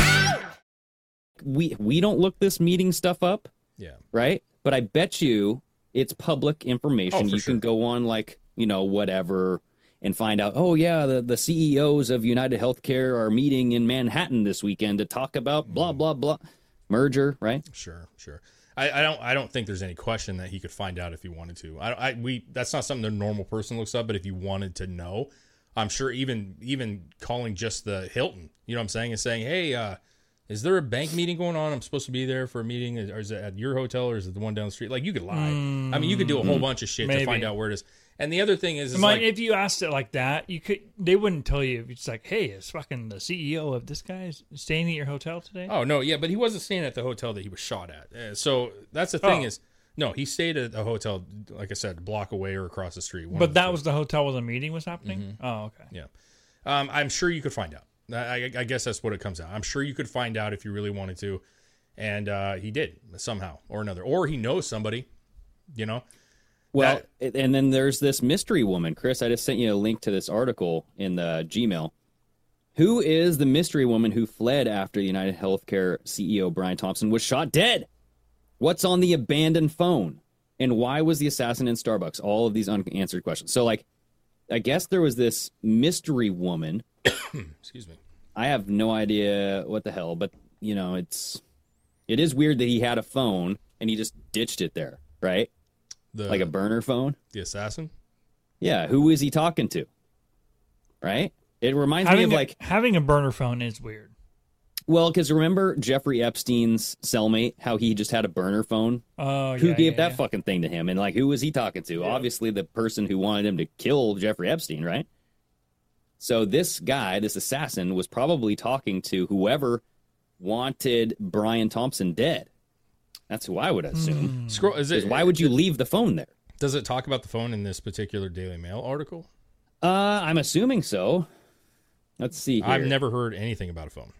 We we don't look this meeting stuff up. Yeah. Right? But I bet you it's public information. Oh, you sure. can go on like, you know, whatever and find out, oh yeah, the, the C E Os of United Healthcare are meeting in Manhattan this weekend to talk about blah blah blah merger, right? Sure, sure. I, I don't I don't think there's any question that he could find out if he wanted to. I, I we that's not something a normal person looks up, but if you wanted to know, I'm sure even even calling just the Hilton, you know what I'm saying, and saying, hey, uh, is there a bank meeting going on? I'm supposed to be there for a meeting, or is it at your hotel, or is it the one down the street? Like, you could lie. Mm, I mean, you could do a whole bunch of shit maybe. to find out where it is. And the other thing is, is I mean, like, if you asked it like that, you could. They wouldn't tell you. It's like, hey, is fucking the C E O of this guy staying at your hotel today? oh no, yeah, but he wasn't staying at the hotel that he was shot at. Uh, so that's the thing Oh. is, no, he stayed at a hotel, like I said, a block away or across the street. one But of the that two. was the hotel where the meeting was happening. Mhm. Oh, okay. Yeah. Um, I'm sure you could find out. I, I, I guess that's what it comes out. I'm sure you could find out if you really wanted to. And uh, he did somehow or another. Or he knows somebody, you know. Well, and then there's this mystery woman. Chris, I just sent you a link to this article in the Gmail. Who is the mystery woman who fled after the United Healthcare C E O Brian Thompson was shot dead? What's on the abandoned phone? And why was the assassin in Starbucks? All of these unanswered questions. So, like, I guess there was this mystery woman. Excuse me. I have no idea what the hell, but, you know, it's it is weird that he had a phone and he just ditched it there, right? The, like a burner phone? The assassin? Yeah, who is he talking to? Right? It reminds Having me of a, like having a burner phone is weird. well, because remember Jeffrey Epstein's cellmate, how he just had a burner phone? Oh, Who yeah, gave yeah, that yeah. fucking thing to him? And like, who was he talking to? Obviously, the person who wanted him to kill Jeffrey Epstein, right? So this guy, this assassin, was probably talking to whoever wanted Brian Thompson dead. That's who I would assume. Mm. Scroll. Is it? 'Cause why would you leave the phone there? Does it talk about the phone in this particular Daily Mail article? Uh, I'm assuming so. Let's see here. I've never heard anything about a phone.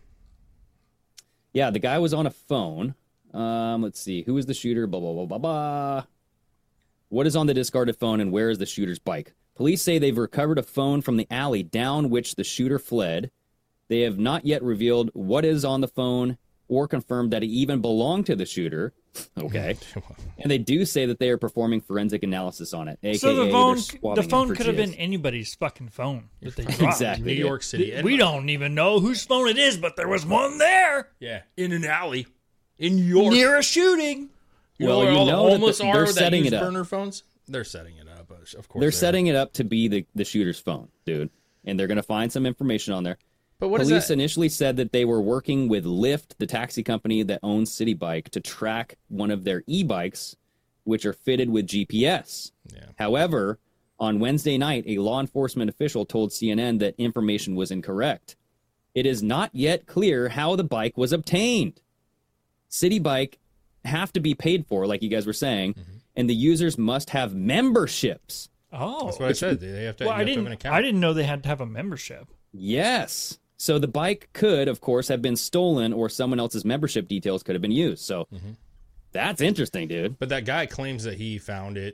Yeah, the guy was on a phone. Um, let's see. Who is the shooter? Blah, blah, blah, blah, blah. What is on the discarded phone and where is the shooter's bike? Police say they've recovered a phone from the alley down which the shooter fled. They have not yet revealed what is on the phone or confirmed that it even belonged to the shooter. Okay. And they do say that they are performing forensic analysis on it. A K A So the they're phone, the swabbing it phone for could have been jizz. anybody's fucking phone that they dropped. Exactly. New York City. We don't even know whose phone it is, but there was one there. Yeah, in an alley in New York Near a shooting. You Well, know where you all know the that homeless the- are they're that setting use it up. burner phones? They're setting it up, of course. They're they setting it up to be the, the shooter's phone, dude. And they're going to find some information on there. But what is Police that? initially said that they were working with Lyft, the taxi company that owns City Bike, to track one of their e-bikes, which are fitted with G P S. Yeah. However, on Wednesday night, a law enforcement official told C N N that information was incorrect. It is not yet clear how the bike was obtained. City Bike have to be paid for, like you guys were saying, Mm-hmm. and the users must have memberships. Oh, That's what I said. They have to, well, you I have to didn't. have an account. I didn't know they had to have a membership. Yes. So the bike could, of course, have been stolen or someone else's membership details could have been used. So Mm-hmm. that's interesting, dude. But that guy claims that he found it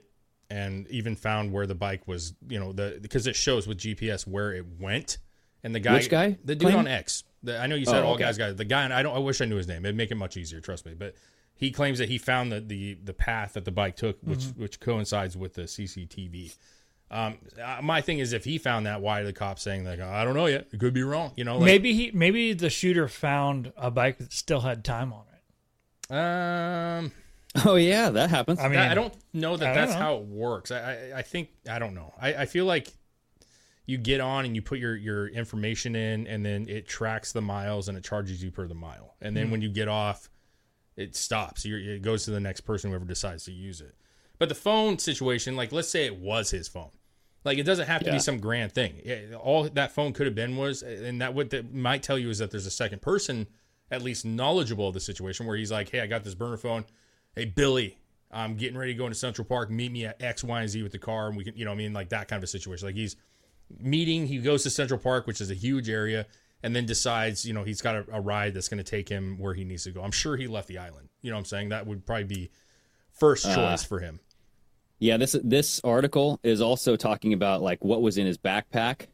and even found where the bike was, you know, the because it shows with G P S where it went. And the guy, Which guy? the dude Claim? on X. The, I know you said Oh, all okay. guys, guys. The guy, and I don't. I wish I knew his name. It'd make it much easier. Trust me. But he claims that he found the the, the path that the bike took, which Mhm. which coincides with the C C T V. Um, uh, my thing is, if he found that, why are the cops saying like, I don't know yet? It could be wrong. You know, like, maybe he maybe the shooter found a bike that still had time on it. Um. Oh yeah, that happens. I mean, I don't know that I don't that's know. how it works. I, I I think I don't know. I, I feel like you get on and you put your, your information in, and then it tracks the miles and it charges you per the mile. And then Hmm. when you get off, it stops. You're, it goes to the next person, whoever decides to use it. But the phone situation, like let's say it was his phone. Like it doesn't have to Yeah. be some grand thing. It- all that phone could have been was, and that what that might tell you is that there's a second person at least knowledgeable of the situation where he's like, hey, I got this burner phone. Hey, Billy, I'm getting ready to go into Central Park. Meet me at X, Y, and Z with the car. And we can, you know what I mean? Like that kind of a situation. Like he's meeting, he goes to Central Park, which is a huge area, and then decides, you know, he's got a, a ride that's going to take him where he needs to go. I'm sure he left the island. You know what I'm saying? That would probably be first choice Uh, for him. Yeah, this this article is also talking about like what was in his backpack.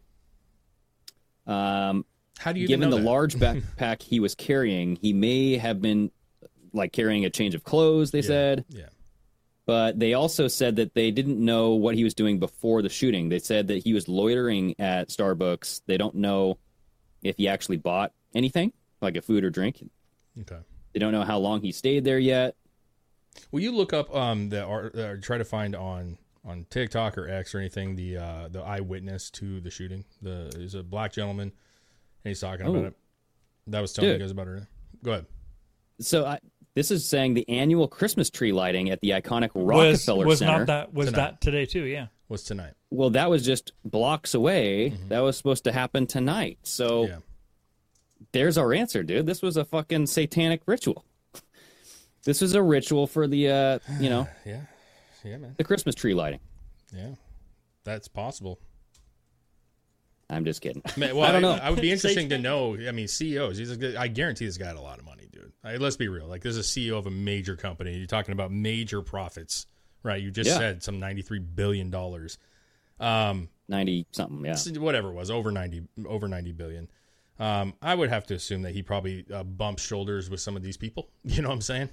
Um, How do you even given know the that? large backpack he was carrying, he may have been like carrying a change of clothes. They Yeah, said, yeah. but they also said that they didn't know what he was doing before the shooting. They said that he was loitering at Starbucks. They don't know if he actually bought anything, like a food or drink. Okay. They don't know how long he stayed there yet. Will you look up um the art, uh, try to find on on TikTok or X or anything the uh, the eyewitness to the shooting? The is a black gentleman, and he's talking Oh. about it. That was telling Dude. you guys about it. Go ahead. So I, this is saying the annual Christmas tree lighting at the iconic Was Rockefeller was Center. not that was Tonight. that today too? Yeah. What's tonight? Well, that was just blocks away. Mm-hmm. That was supposed to happen tonight. So Yeah. there's our answer, dude. This was a fucking satanic ritual. This was a ritual for the, uh, you know, Yeah. Yeah, man. the Christmas tree lighting. Yeah. That's possible. I'm just kidding. Man, well, I don't know. I, would be interesting to know. I mean, C E Os. He's a good, I guarantee this guy had a lot of money, dude. I, let's be real. Like, this is a C E O of a major company. You're talking about major profits, right? You just Yeah. said some ninety-three billion dollars. Um, ninety something, yeah. Whatever it was, over ninety, over ninety billion. Um, I would have to assume that he probably uh, bumps shoulders with some of these people. You know what I'm saying?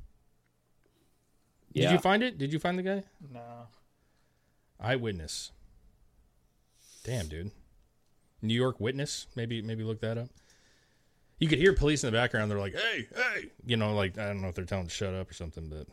Did Yeah. you find it? Did you find the guy? No. Eyewitness. Damn, dude. New York witness. Maybe maybe look that up. You could hear police in the background. They're like, hey, hey. You know, like, I don't know if they're telling him to shut up or something, but.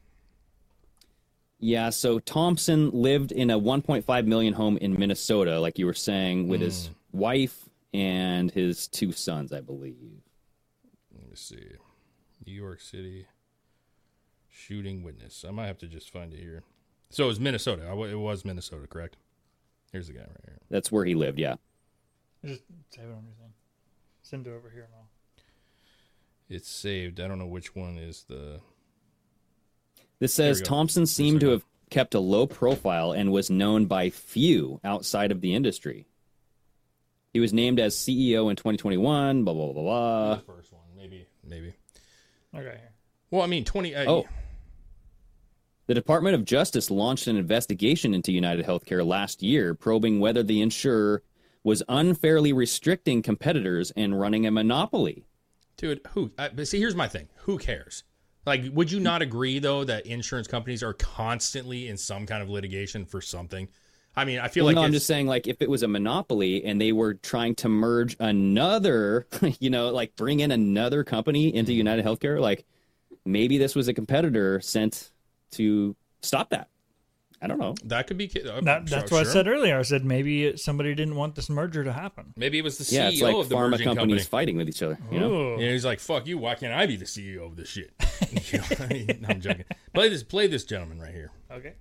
Yeah, so Thompson lived in a one point five million home in Minnesota, like you were saying, with his wife and his two sons, I believe. Let me see. New York City shooting witness. I might have to just find it here. So it was Minnesota. I w- It was Minnesota, correct? Here's the guy right here. That's where he lived, yeah. Just save it on your thing. Send it over here now. It's saved. I don't know which one is the. This There we says go. Thompson seemed to have kept a low profile and was known by few outside of the industry. He was named as C E O in twenty twenty-one, blah, blah, blah, blah. The first one, maybe. Maybe. Okay. Here. Well, I mean, twenty. Uh, Oh. The Department of Justice launched an investigation into United Healthcare last year, probing whether the insurer was unfairly restricting competitors and running a monopoly. Dude, who? Uh, but see, here's my thing. Who cares? Like, would you not agree, though, that insurance companies are constantly in some kind of litigation for something? I mean, I feel Well, like no, I'm it's- just saying, like, if it was a monopoly and they were trying to merge another, you know, like bring in another company into United Healthcare, like maybe this was a competitor sent to stop that. I don't know. That could be. Uh, That, sure, that's what sure. I said earlier. I said maybe it, somebody didn't want this merger to happen. Maybe it was the Yeah, C E O it's like of the pharma merging companies company. fighting with each other. You know? Ooh. Yeah, he's like, "Fuck you! Why can't I be the C E O of this shit?" You know? No, I'm joking. Play this. Play this gentleman right here. Okay.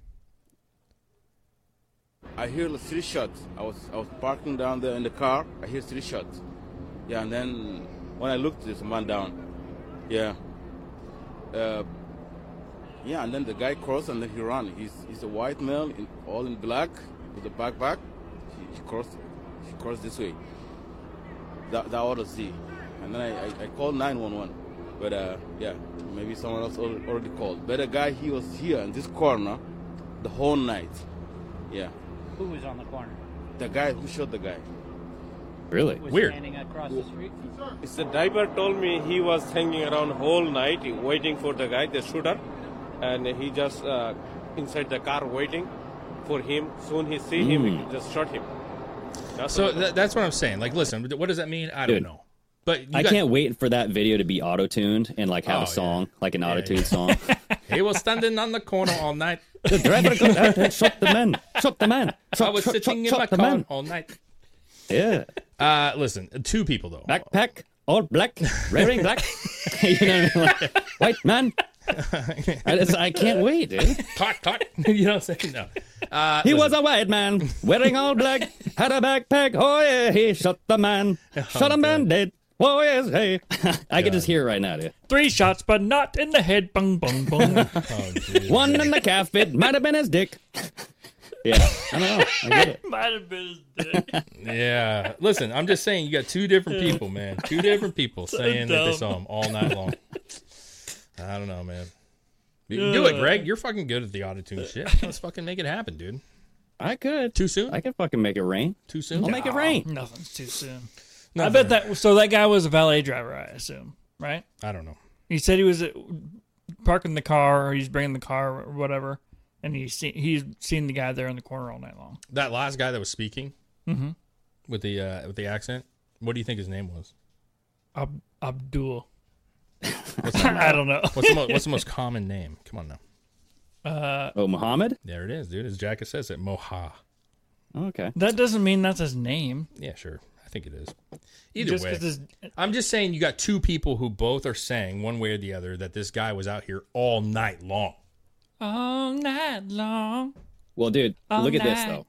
I hear the three shots. I was I was parking down there in the car. I hear three shots. Yeah, and then when I looked, there's a man down. Yeah. Uh, yeah, and then the guy crossed and then he ran. He's he's a white male, in, all in black, with a backpack. He, he crossed. He crossed this way. That that ought to see. And then I, I, I called nine one one. But uh, yeah, maybe someone else al- already called. But the guy, he was here in this corner. the whole night. Yeah. Who was on the corner? The guy who shot the guy. Really? Was Weird. standing across the street? It's the driver told me he was hanging around whole night waiting for the guy, the shooter, and he just uh, inside the car waiting for him. Soon he see him, Mm. he just shot him. That's So what- th- that's what I'm saying. Like, listen, what does that mean? I Dude, don't know. But you I got- can't wait for that video to be auto-tuned and like have Oh, a song, yeah. like an Yeah, auto-tuned yeah. song. He was standing on the corner all night. The driver got out and shot the man. Shot the man. Shot, I was shot, sitting shot, in my shot the car man. all night. Yeah. Uh, listen, two people though. Backpack, all black, wearing black. You know what I mean? Like, white man. I, just, I can't wait, dude. Clock, clock. You know what I'm saying? No. Uh, He listen. was a white man, wearing all black, had a backpack. Oh yeah, he shot the man. Shot a man dead. Oh yes, hey. I can just hear it right now, dude. Three shots, but not in the head. Bung, bung, bung. Oh, geez. One in the calf, it might have been his dick. Yeah, I don't know. I get it. Might have been his dick. Yeah. Listen, I'm just saying you got two different people, man. Two different people So saying that they dumb. saw him all night long. I don't know, man. You can do it, Greg. You're fucking good at the auto-tune shit. Let's fucking make it happen, dude. I could. Too soon? I could fucking make it rain. Too soon? I'll make it rain. Nothing's too soon. No, I bet that. So that guy was a valet driver, I assume, right? I don't know. He said he was uh, parking the car, or he's bringing the car, or whatever, and he's seen he's seen the guy there in the corner all night long. That last guy that was speaking Mhm. with the uh, with the accent, what do you think his name was? Ab- Abdul. What's the- I don't know. What's the, mo- what's the most common name? Come on now. Uh, Oh, Muhammad? There it is, dude. His jacket says it. Moha. Okay. that doesn't mean that's his name. Yeah, sure. I think it is. Either Just way, 'cause his- I'm just saying you got two people who both are saying one way or the other that this guy was out here all night long. All night long. Well, dude, All look at this night. though.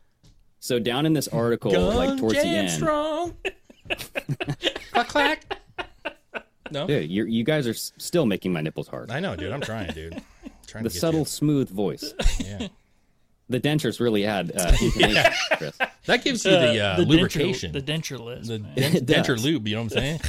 So down in this article, like towards the Jam end, strong. clack clack. No, dude, you you guys are s- still making my nipples hard. I know, dude. I'm trying, dude. Trying The to get subtle, you. smooth voice. Yeah. The dentures really add uh, intonation, Chris. That gives you the, uh, the lubrication. denture, the denture list. The man. den- It does. denture lube, you know what I'm saying?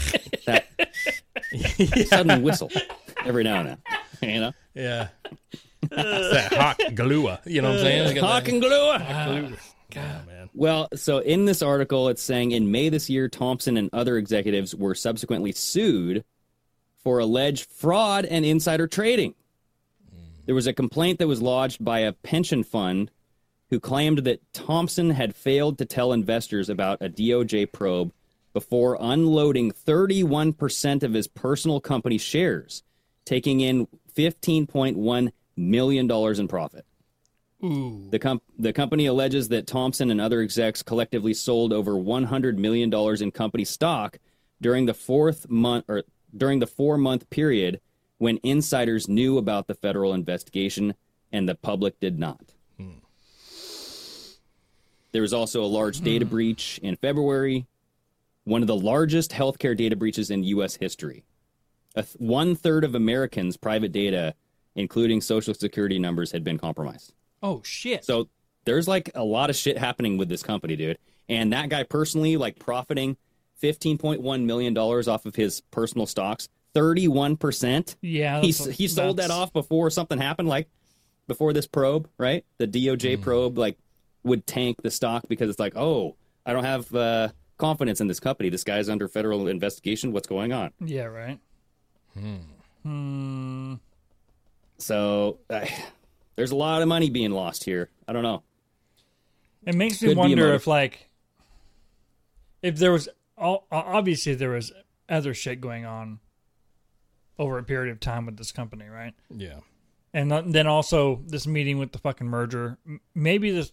That sudden whistle every now and then. You know, Yeah. It's that hawk galua. You know what I'm saying? They got hawk that- and glue. hawk galua. Yeah, man. Well, so in this article, it's saying in May this year, Thompson and other executives were subsequently sued for alleged fraud and insider trading. There was a complaint that was lodged by a pension fund who claimed that Thompson had failed to tell investors about a D O J probe before unloading thirty-one percent of his personal company shares, taking in fifteen point one million dollars in profit. Ooh. The, com- the company alleges that Thompson and other execs collectively sold over one hundred million dollars in company stock during the fourth month or during the four-month period when insiders knew about the federal investigation and the public did not. Hmm. There was also a large data breach in February, one of the largest healthcare data breaches in U S history. A th- one-third of Americans' private data, including Social Security numbers, had been compromised. Oh shit. So there's like a lot of shit happening with this company, dude. And that guy personally, like profiting fifteen point one million dollars off of his personal stocks, thirty-one percent. Yeah, He, that's- he sold that that's- off before something happened, like before this probe, right? The D O J Mm. probe, like, would tank the stock because it's like, oh, I don't have uh, confidence in this company. This guy's under federal investigation. What's going on? Yeah, right. Hmm. Hmm. So uh, there's a lot of money being lost here. I don't know. It makes me Could be a wonder motive. if, like, if there was, all, obviously there was other shit going on over a period of time with this company, right? Yeah. And th- then also this meeting with the fucking merger. M- Maybe this,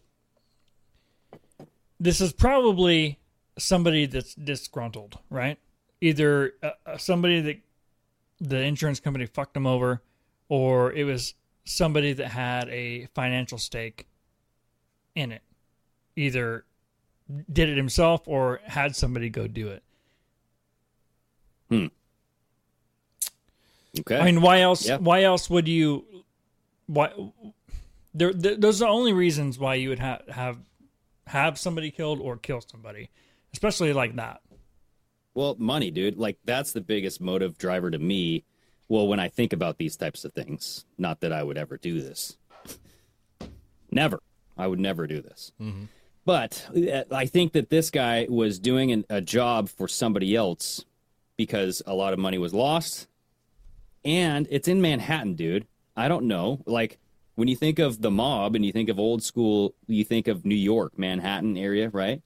this is probably somebody that's disgruntled, right? Either uh, uh, somebody that the insurance company fucked them over, or it was somebody that had a financial stake in it. Either did it himself or had somebody go do it. Hmm. Okay. I mean, why else? Yeah. Why else would you? Why? There, there, those are the only reasons why you would have have have somebody killed or kill somebody, especially like that. Well, money, dude. Like, that's the biggest motive driver to me. Well, when I think about these types of things, not that I would ever do this. Never. I would never do this. Mm-hmm. But I think that this guy was doing an, a job for somebody else because a lot of money was lost. And it's in Manhattan, dude. I don't know. Like, when you think of the mob and you think of old school, you think of New York, Manhattan area, right?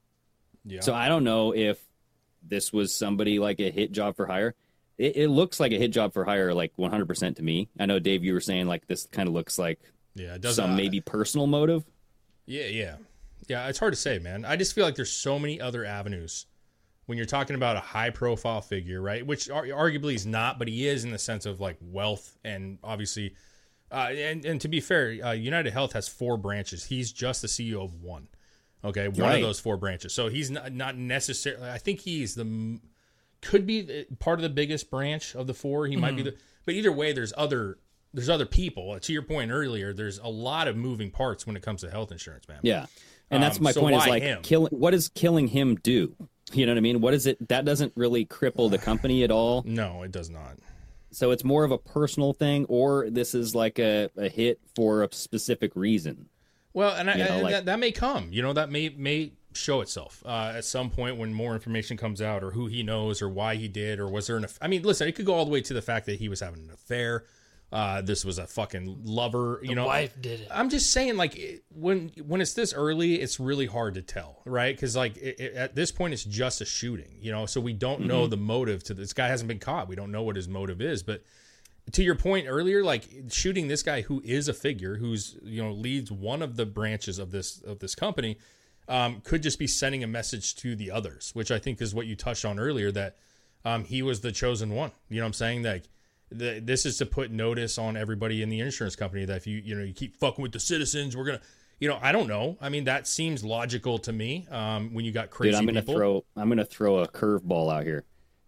Yeah. So I don't know if this was somebody like a hit job for hire. It, it looks like a hit job for hire, like one hundred percent to me. I know, Dave, you were saying like this kind of looks like yeah, it does, some uh, maybe personal motive. Yeah, yeah. Yeah, it's hard to say, man. I just feel like there's so many other avenues when you're talking about a high-profile figure, right? Which ar- arguably he's not, but he is in the sense of, like, wealth and obviously... Uh, and, and to be fair, uh, United Health has four branches. He's just the C E O of one. Okay, one right. of those four branches. So he's not, not necessarily... I think he's the... Could be the, part of the biggest branch of the four. He mm-hmm. might be the... But either way, there's other... There's other people. To your point earlier, there's a lot of moving parts when it comes to health insurance, man. Yeah. And that's um, my so point is why like, him? killing. What does killing him do? You know what I mean? What is it? That doesn't really cripple the company at all. No, it does not. So it's more of a personal thing, or this is like a, a hit for a specific reason. Well, and, I, You know, and like- that, that may come. You know, that may may show itself uh, at some point when more information comes out, or who he knows, or why he did, or was there an... aff- I mean, listen, it could go all the way to the fact that he was having an affair. Uh, this was a fucking lover, you The know. wife did it. I'm just saying, like, it, when when it's this early, it's really hard to tell, right? Because, like, it, it, at this point, it's just a shooting, you know. So we don't Mm-hmm. know the motive to this guy. Hasn't been caught. We don't know what his motive is. But to your point earlier, like shooting this guy who is a figure, who's you know leads one of the branches of this of this company, um, could just be sending a message to the others, which I think is what you touched on earlier, that um, he was the chosen one. You know what I'm saying? Like. The, this is to put notice on everybody in the insurance company that if you you know you keep fucking with the citizens, we're gonna, you know, I don't know. I mean, that seems logical to me. Um, when you got crazy Dude, I'm gonna people, throw. I'm gonna throw a curveball out here.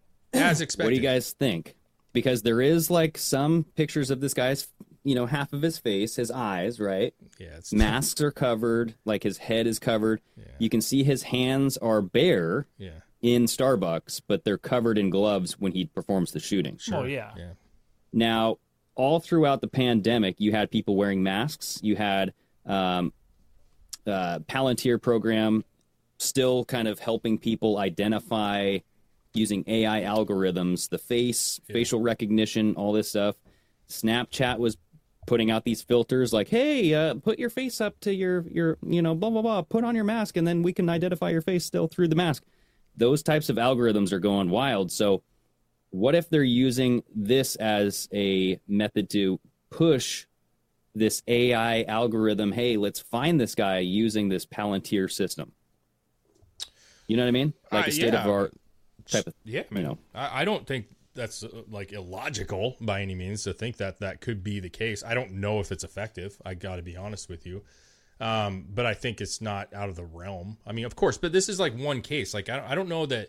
as expected. What do you guys think? Because there is like some pictures of this guy's, you know, half of his face, his eyes, right? Yeah, it's masks are covered, like his head is covered. Yeah. You can see his hands are bare Yeah. in Starbucks, but they're covered in gloves when he performs the shooting. Oh, yeah. Yeah. Now, all throughout the pandemic, you had people wearing masks. You had um, uh, Palantir program still kind of helping people identify using A I algorithms, the face, Yeah. facial recognition, all this stuff. Snapchat was putting out these filters like, hey, uh, put your face up to your, your, you know, blah, blah, blah, put on your mask, and then we can identify your face still through the mask. Those types of algorithms are going wild. So what if they're using this as a method to push this A I algorithm? Hey, let's find this guy using this Palantir system. You know what I mean? Like Uh, a state yeah. of art type of, Yeah, man. you know. I, I don't think that's uh, like illogical by any means to think that that could be the case. I don't know if it's effective. I got to be honest with you. Um, but I think it's not out of the realm. I mean, of course, but this is like one case. Like, I, I don't know that.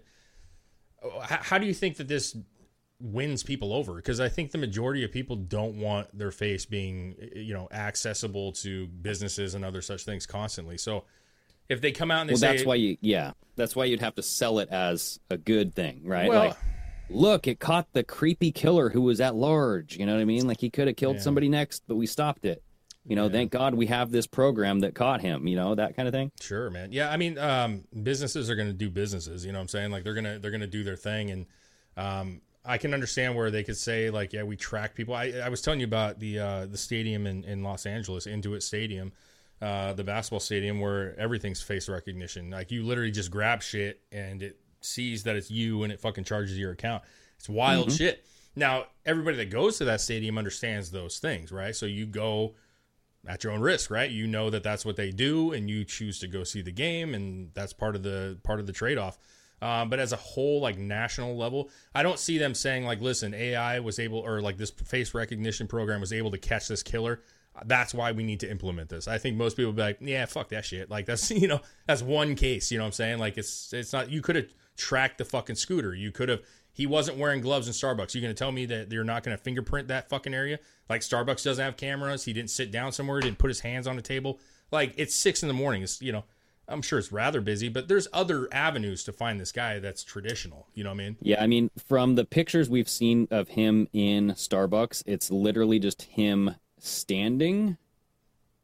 How, how do you think that this wins people over? Because I think the majority of people don't want their face being, you know, accessible to businesses and other such things constantly. So if they come out and they Well, say, that's why you, yeah, that's why you'd have to sell it as a good thing, right? Well- like, look, it caught the creepy killer who was at large. You know what I mean? Like he could have killed Yeah. somebody next, but we stopped it. You know, Yeah. thank God we have this program that caught him. You know, that kind of thing. Sure, man. Yeah, I mean, um, businesses are going to do businesses. You know what I'm saying? Like they're gonna they're gonna do their thing, and um, I can understand where they could say like, yeah, we track people. I, I was telling you about the uh, the stadium in, in Los Angeles, Intuit Stadium, uh, the basketball stadium, where everything's face recognition. Like you literally just grab shit and it sees that it's you and it fucking charges your account. It's wild Mhm. shit. Now everybody that goes to that stadium understands those things, right? So you go at your own risk, right? You know that that's what they do, and you choose to go see the game, and that's part of the part of the trade-off. Um, but as a whole, like national level, I don't see them saying like, listen, A I was able, or like this face recognition program was able to catch this killer. That's why we need to implement this. I think most people would be like, yeah, fuck that shit. Like that's, you know, that's one case, you know what I'm saying? Like it's, it's not, you could have tracked the fucking scooter. You could have, he wasn't wearing gloves in Starbucks. You're going to tell me that you're not going to fingerprint that fucking area? Like Starbucks doesn't have cameras. He didn't sit down somewhere. Didn't put his hands on the table. Like it's six in the morning. It's, you know, I'm sure it's rather busy, but there's other avenues to find this guy that's traditional. You know what I mean? Yeah, I mean, from the pictures we've seen of him in Starbucks, it's literally just him standing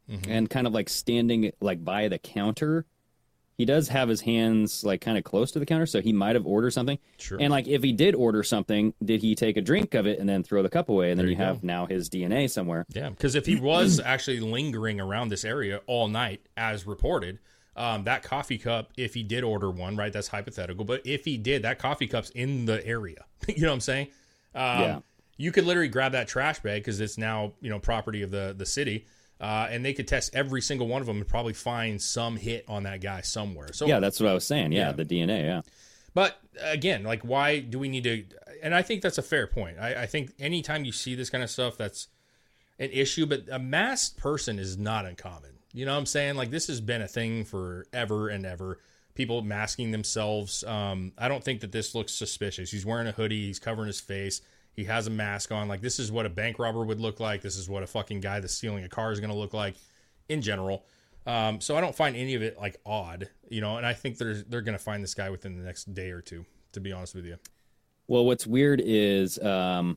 mm-hmm. and kind of like standing like by the counter. He does have his hands like kind of close to the counter, so he might have ordered something. Sure. And like if he did order something, did he take a drink of it and then throw the cup away? And then There you, you have go. now his D N A somewhere. Yeah, because if he was actually lingering around this area all night, as reported, um, that coffee cup, if he did order one, right, that's hypothetical, but if he did, that coffee cup's in the area. You know what I'm saying? Um, Yeah. You could literally grab that trash bag because it's now, you know, property of the, the city, uh, and they could test every single one of them and probably find some hit on that guy somewhere. So yeah, that's what I was saying. Yeah, Yeah. the D N A, yeah. But again, like, why do we need to? And I think that's a fair point. I, I think anytime you see this kind of stuff, that's an issue. But a masked person is not uncommon. You know what I'm saying? Like, this has been a thing forever and ever. People masking themselves. Um, I don't think that this looks suspicious. He's wearing a hoodie. He's covering his face. He has a mask on. Like, this is what a bank robber would look like. This is what a fucking guy that's stealing a car is going to look like in general. Um, so I don't find any of it like odd, you know, and I think they're, they're going to find this guy within the next day or two, to be honest with you. Well, what's weird is um,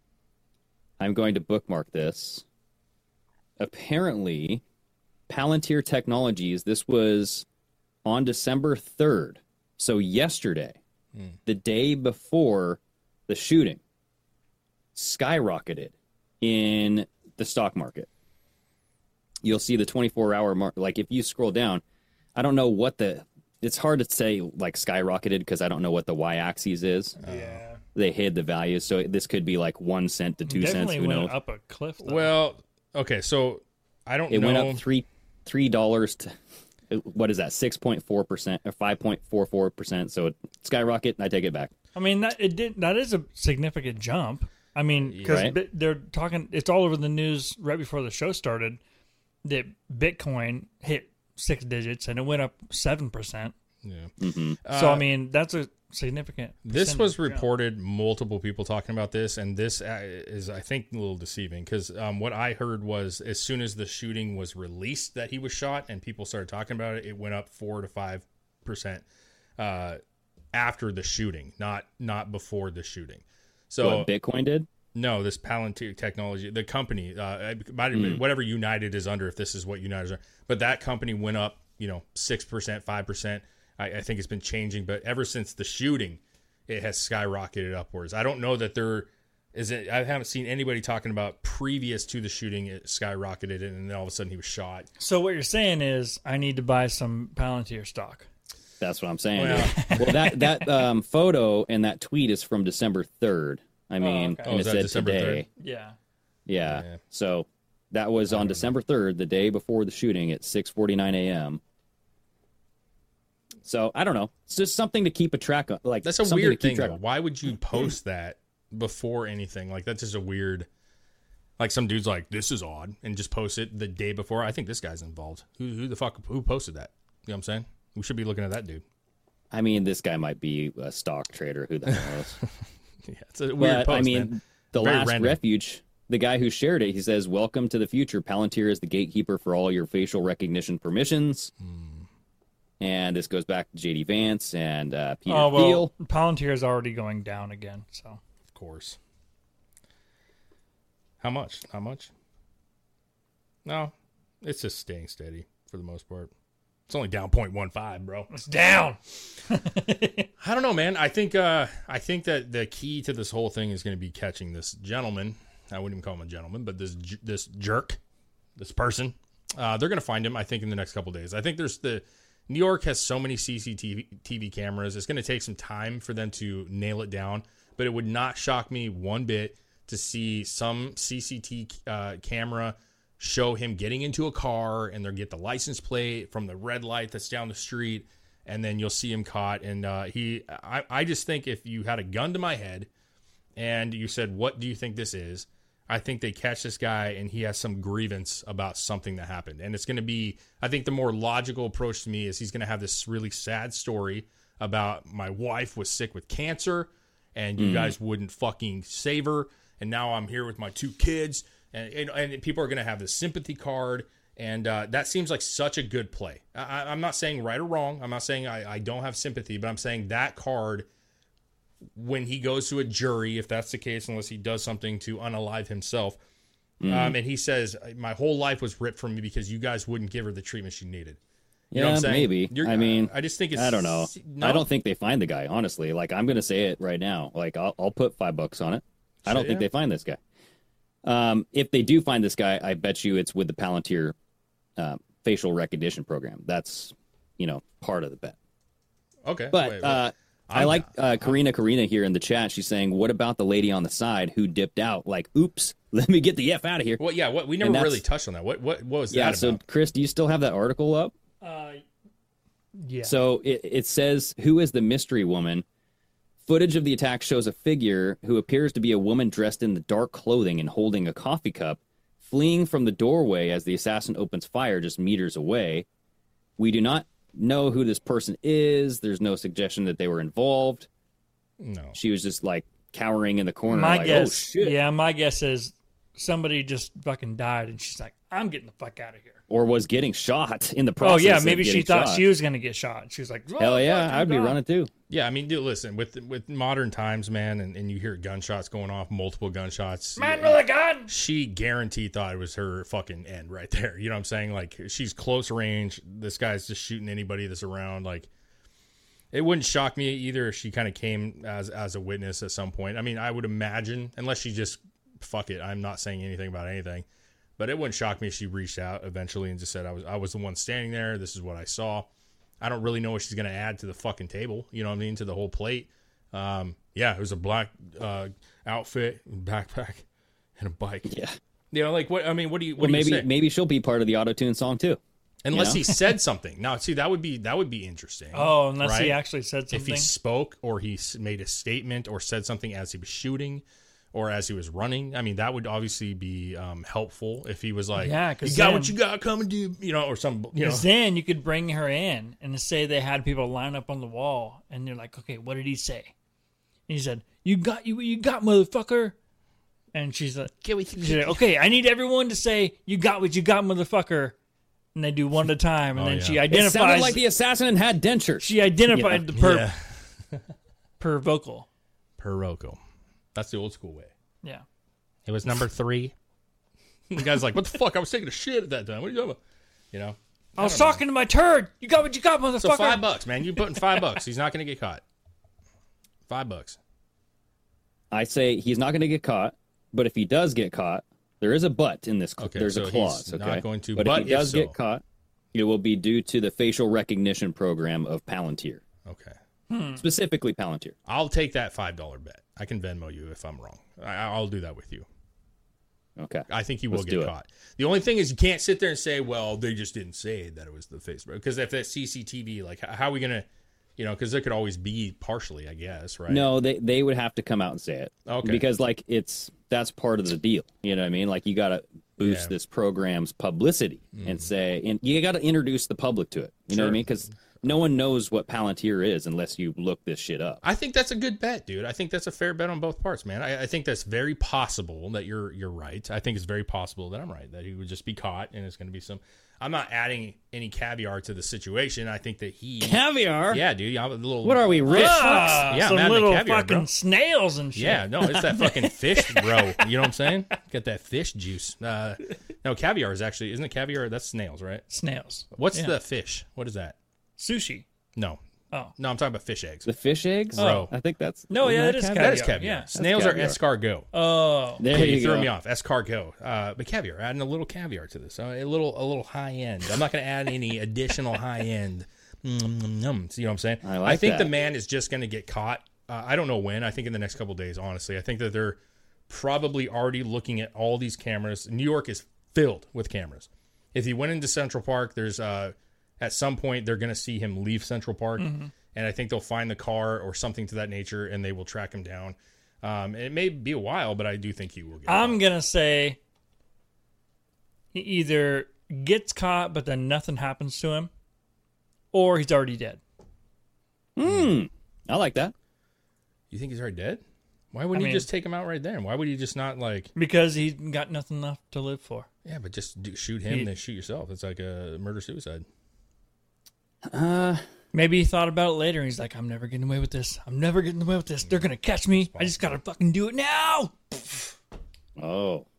I'm going to bookmark this. Apparently, Palantir Technologies, this was on December third, so yesterday, mm. the day before the shooting, skyrocketed in the stock market. You'll see the twenty-four hour mark. Like, if you scroll down, I don't know what the, it's hard to say like skyrocketed because I don't know what the y-axis is. Yeah. They hid the values, so this could be like one cent to two Definitely cents. Who went knows? up a cliff. Though. Well, okay, so I don't It know. went up three three dollars to, what is that, six point four percent or five point four four percent. So it skyrocket, I take it back. I mean, that it did. That is a significant jump. I mean, because Right. they're talking. It's all over the news right before the show started that Bitcoin hit six digits and it went up seven percent. Yeah. Mm-hmm. So Uh, I mean, that's a significant. This was percentage jump. reported, multiple people talking about this, and this uh, is, I think, a little deceiving because um, what I heard was as soon as the shooting was released that he was shot and people started talking about it, it went up four to five percent uh, after the shooting, not not before the shooting. So What Bitcoin did? No, this Palantir Technology, the company, uh, it might have been Mm. whatever United is under, if this is what United is under, but that company went up, you know, six percent, five percent. I, I think it's been changing, but ever since the shooting, it has skyrocketed upwards. I don't know that there is it. I haven't seen anybody talking about previous to the shooting, it skyrocketed and then all of a sudden he was shot. So what you're saying is, I need to buy some Palantir stock. That's what I'm saying. Well, well, that that um, photo and that tweet is from December third. I mean, okay. and Oh, it is that said December today. third? Yeah. Yeah. Yeah. So that was on December third, the day before the shooting at six forty-nine a.m. So I don't know. It's just something to keep a track of. Like, That's a something to weird keep thing, track though. of. Why would you post that before anything? Like, that's just a weird. Like, some dude's like, this is odd, and just post it the day before. I think this guy's involved. Who, who the fuck, who posted that? You know what I'm saying? We should be looking at that dude. I mean, this guy might be a stock trader. Who the hell knows? Yeah, it's a weird But, post, I mean, man. the Very last random. refuge, the guy who shared it, he says, "Welcome to the future. Palantir is the gatekeeper for all your facial recognition permissions." Hmm. And this goes back to J D Vance and uh, Peter Oh well, Thiel. Palantir is already going down again. So Of course. How much? How much? No, it's just staying steady for the most part. It's only down zero point one five, bro. it's down. I don't know, man. I think uh, I think that the key to this whole thing is going to be catching this gentleman. I wouldn't even call him a gentleman, but this j- this jerk, this person. Uh, they're going to find him, I think, in the next couple days. I think there's the New York has so many C C T V cameras. It's going to take some time for them to nail it down, but it would not shock me one bit to see some C C T V uh, camera show him getting into a car and they'll get the license plate from the red light that's down the street, and then you'll see him caught. And uh, he, I, I just think if you had a gun to my head and you said, what do you think this is? I think they catch this guy and he has some grievance about something that happened. And it's going to be, I think the more logical approach to me is he's going to have this really sad story about my wife was sick with cancer and you Mhm. guys wouldn't fucking save her. And now I'm here with my two kids. And, and, and people are going to have this sympathy card. And uh, that seems like such a good play. I, I'm not saying right or wrong. I'm not saying I, I don't have sympathy, but I'm saying that card, when he goes to a jury, if that's the case, unless he does something to unalive himself, Mm. Um, and he says, my whole life was ripped from me because you guys wouldn't give her the treatment she needed. You Yeah, know what I'm saying? maybe. You're, I mean, I just think it's. I don't know. No? I don't think they find the guy, honestly. Like, I'm going to say it right now. Like, I'll, I'll put five bucks on it. I don't Sure, think yeah. they find this guy. Um, if they do find this guy, I bet you it's with the Palantir uh, facial recognition program. That's, you know, part of the bet. Okay. But wait, wait. uh, I like uh, Karina Karina here in the chat. She's saying, what about the lady on the side who dipped out? Like, oops, let me get the F out of here. Well, yeah, what, we And never that's- really touched on that. What what, what was Yeah, that so, about? Chris, do you still have that article up? Uh, yeah. So it, it says, who is the mystery woman? Footage of the attack shows a figure who appears to be a woman dressed in the dark clothing and holding a coffee cup, fleeing from the doorway as the assassin opens fire just meters away. We do not know who this person is. There's no suggestion that they were involved. No. She was just like cowering in the corner. My like, guess, oh, shit. yeah, my guess is somebody just fucking died, and she's like, "I'm getting the fuck out of here." Or was getting shot in the Oh process. yeah, of maybe she getting thought shot. she was gonna get shot. She was like, "Oh, Hell yeah, fuck, I'd be God." running too. Yeah, I mean, dude, listen, with with modern times, man, and, and you hear gunshots going off, multiple gunshots. Man yeah, with a gun. She guaranteed thought it was her fucking end right there. You know what I'm saying? Like, she's close range. This guy's just shooting anybody that's around. Like, it wouldn't shock me either if she kind of came as as a witness at some point. I mean, I would imagine, unless she just, fuck it, I'm not saying anything about anything. But it wouldn't shock me if she reached out eventually and just said, I was I was the one standing there. This is what I saw. I don't really know what she's going to add to the fucking table. You know what I mean? To the whole plate. Um, yeah, it was a black uh, outfit, backpack, and a bike. Yeah. You know, like, what, I mean, what do you, what Well, do maybe you say? maybe she'll be part of the auto-tune song too. Unless you know? he said something. Now, see, that would be that would be interesting. Oh, unless he right? actually said If he something. spoke or he s- made a statement or said something as he was shooting or as he was running. I mean, that would obviously be um, helpful if he was like, Yeah, you 'cause got then- what you got, come and do, you know, or some, you know. Because then you could bring her in and say they had people line up on the wall, and you're like, okay, what did he say? And he said, "You got you, you got motherfucker." And she's like, Get with she's like, "Okay, I need everyone to say you got what you got, motherfucker." And they do one at a time, and Oh, then yeah. she It identifies. sounded like the assassin had dentures. she identified the per Yeah. per vocal. Per Rocco. That's the old school way. Yeah. It was number three. The guy's like, what the fuck? I was taking a shit at that time. What are you talking about? You know? I was don't know. talking to my turd. You got what you got, motherfucker. So five bucks, man. You putting five bucks. He's not going to get caught. Five bucks. I say he's not going to get caught, but if he does get caught, there is a but in this. Okay, there's so a he's clause. not Okay, going to, But, but if he if does so. get caught, it will be due to the facial recognition program of Palantir, Okay. Hmm. specifically Palantir. I'll take that five dollar bet. I can Venmo you if I'm wrong. I, I'll do that with you. Okay, I think he will Let's get do it. caught. The only thing is you can't sit there and say, well, they just didn't say that it was the Facebook. Because if that's C C T V, like, how, how are we going to, you know, because there could always be partially, I guess, right? No, they they would have to come out and say it. Okay. Because like it's that's part of the deal. You know what I mean? Like you got to boost Yeah. this program's publicity and say, and you got to introduce the public to it. You know what I Sure. mean? Because no one knows what Palantir is unless you look this shit up. I think that's a good bet, dude. I think that's a fair bet on both parts, man. I, I think that's very possible that you're you're right. I think it's very possible that I'm right, that he would just be caught and it's going to be some. I'm not adding any caviar to the situation. I think that he Caviar? Yeah, dude. I'm a little. What are we, rich Ah, Yeah, some man, the little caviar, fucking bro. snails and shit. Yeah, no, it's that fucking fish, bro. You know what I'm saying? Got that fish juice. Uh, no, caviar is actually isn't it caviar? That's snails, right? Snails. What's Yeah. the fish? What is that? Sushi. No. Oh. No, I'm talking about fish eggs. The fish eggs? Bro. I think that's No, isn't yeah, that that is caviar? That is caviar, caviar. yeah. Snails That's are escargot. Oh. There Okay, you, you threw go. me off. Escargot. Uh, but caviar, adding a little caviar to this. Uh, a little a little high end. I'm not going to add any additional high end. Mm, mm, mm. See what I'm saying? I like think that. the man is just going to get caught. Uh, I don't know when. I think in the next couple of days, honestly. I think that they're probably already looking at all these cameras. New York is filled with cameras. If he went into Central Park, there's uh, at some point they're going to see him leave Central Park. Mm-hmm. And I think they'll find the car or something to that nature, and they will track him down. Um, it may be a while, but I do think he will get I'm caught. going to say he either gets caught, but then nothing happens to him, or he's already dead. Hmm. I like that. You think he's already dead? Why wouldn't I he mean- just take him out right there? Why would he just not, like... Because he's got nothing left to live for. Yeah, but just do, shoot him, He- then shoot yourself. It's like a murder-suicide. Uh, Maybe he thought about it later, and he's like, I'm never getting away with this. I'm never getting away with this. They're going to catch me. I just got to fucking do it now. oh.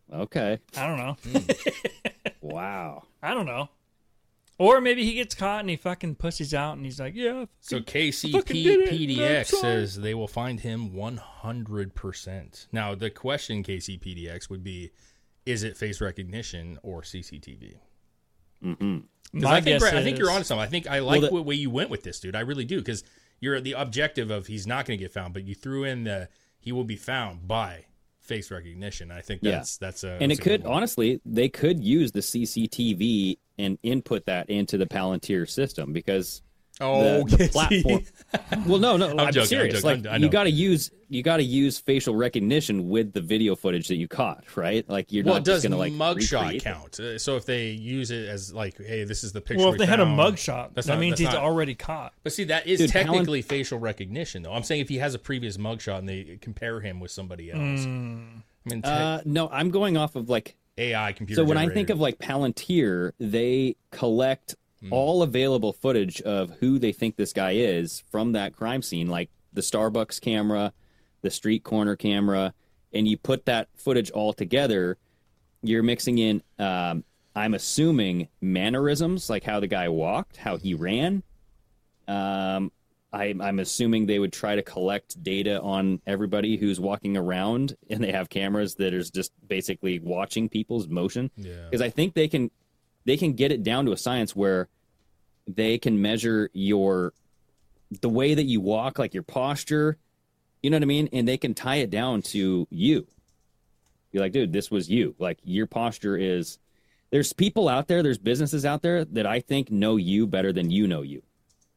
Okay. I don't know. Wow. I don't know. Or maybe he gets caught and he fucking pussies out and he's like, yeah. So K C P D X says they will find him one hundred percent. Now, the question, K C P D X, would be, is it face recognition or C C T V? Mm-hmm. I think, I think you're on something. I think I like well, the, the way you went with this, dude. I really do, because you're the objective of he's not going to get found, but you threw in the he will be found by face recognition. I think that's yeah. that's a and that's it could honestly they could use the C C T V and input that into the Palantir system, because oh the, the platform. Well, no, no, I'm, I'm joking, serious. I'm like you got to use you got to use facial recognition with the video footage that you caught, right? Like you're well, not just going to like mugshot count. Uh, so if they use it as like, hey, this is the picture. Well, if we they found, had a mugshot, that not, means he's not, already caught. But see, that is Dude, technically Palant- facial recognition, though. I'm saying if he has a previous mugshot and they compare him with somebody else. Mm. I mean, te- uh, no, I'm going off of like A I computer. So when generated. I think of like Palantir, they collect mm. all available footage of who they think this guy is from that crime scene, like the Starbucks camera, the street corner camera, and you put that footage all together. You're mixing in, um, I'm assuming, mannerisms, like how the guy walked, how he ran. Um, I, I'm assuming they would try to collect data on everybody who's walking around, and they have cameras that is just basically watching people's motion. Because yeah. I think they can they can get it down to a science where they can measure your the way that you walk, like your posture, you know what I mean? And they can tie it down to you. You're like, dude, this was you. Like, your posture is... There's people out there, there's businesses out there that I think know you better than you know you.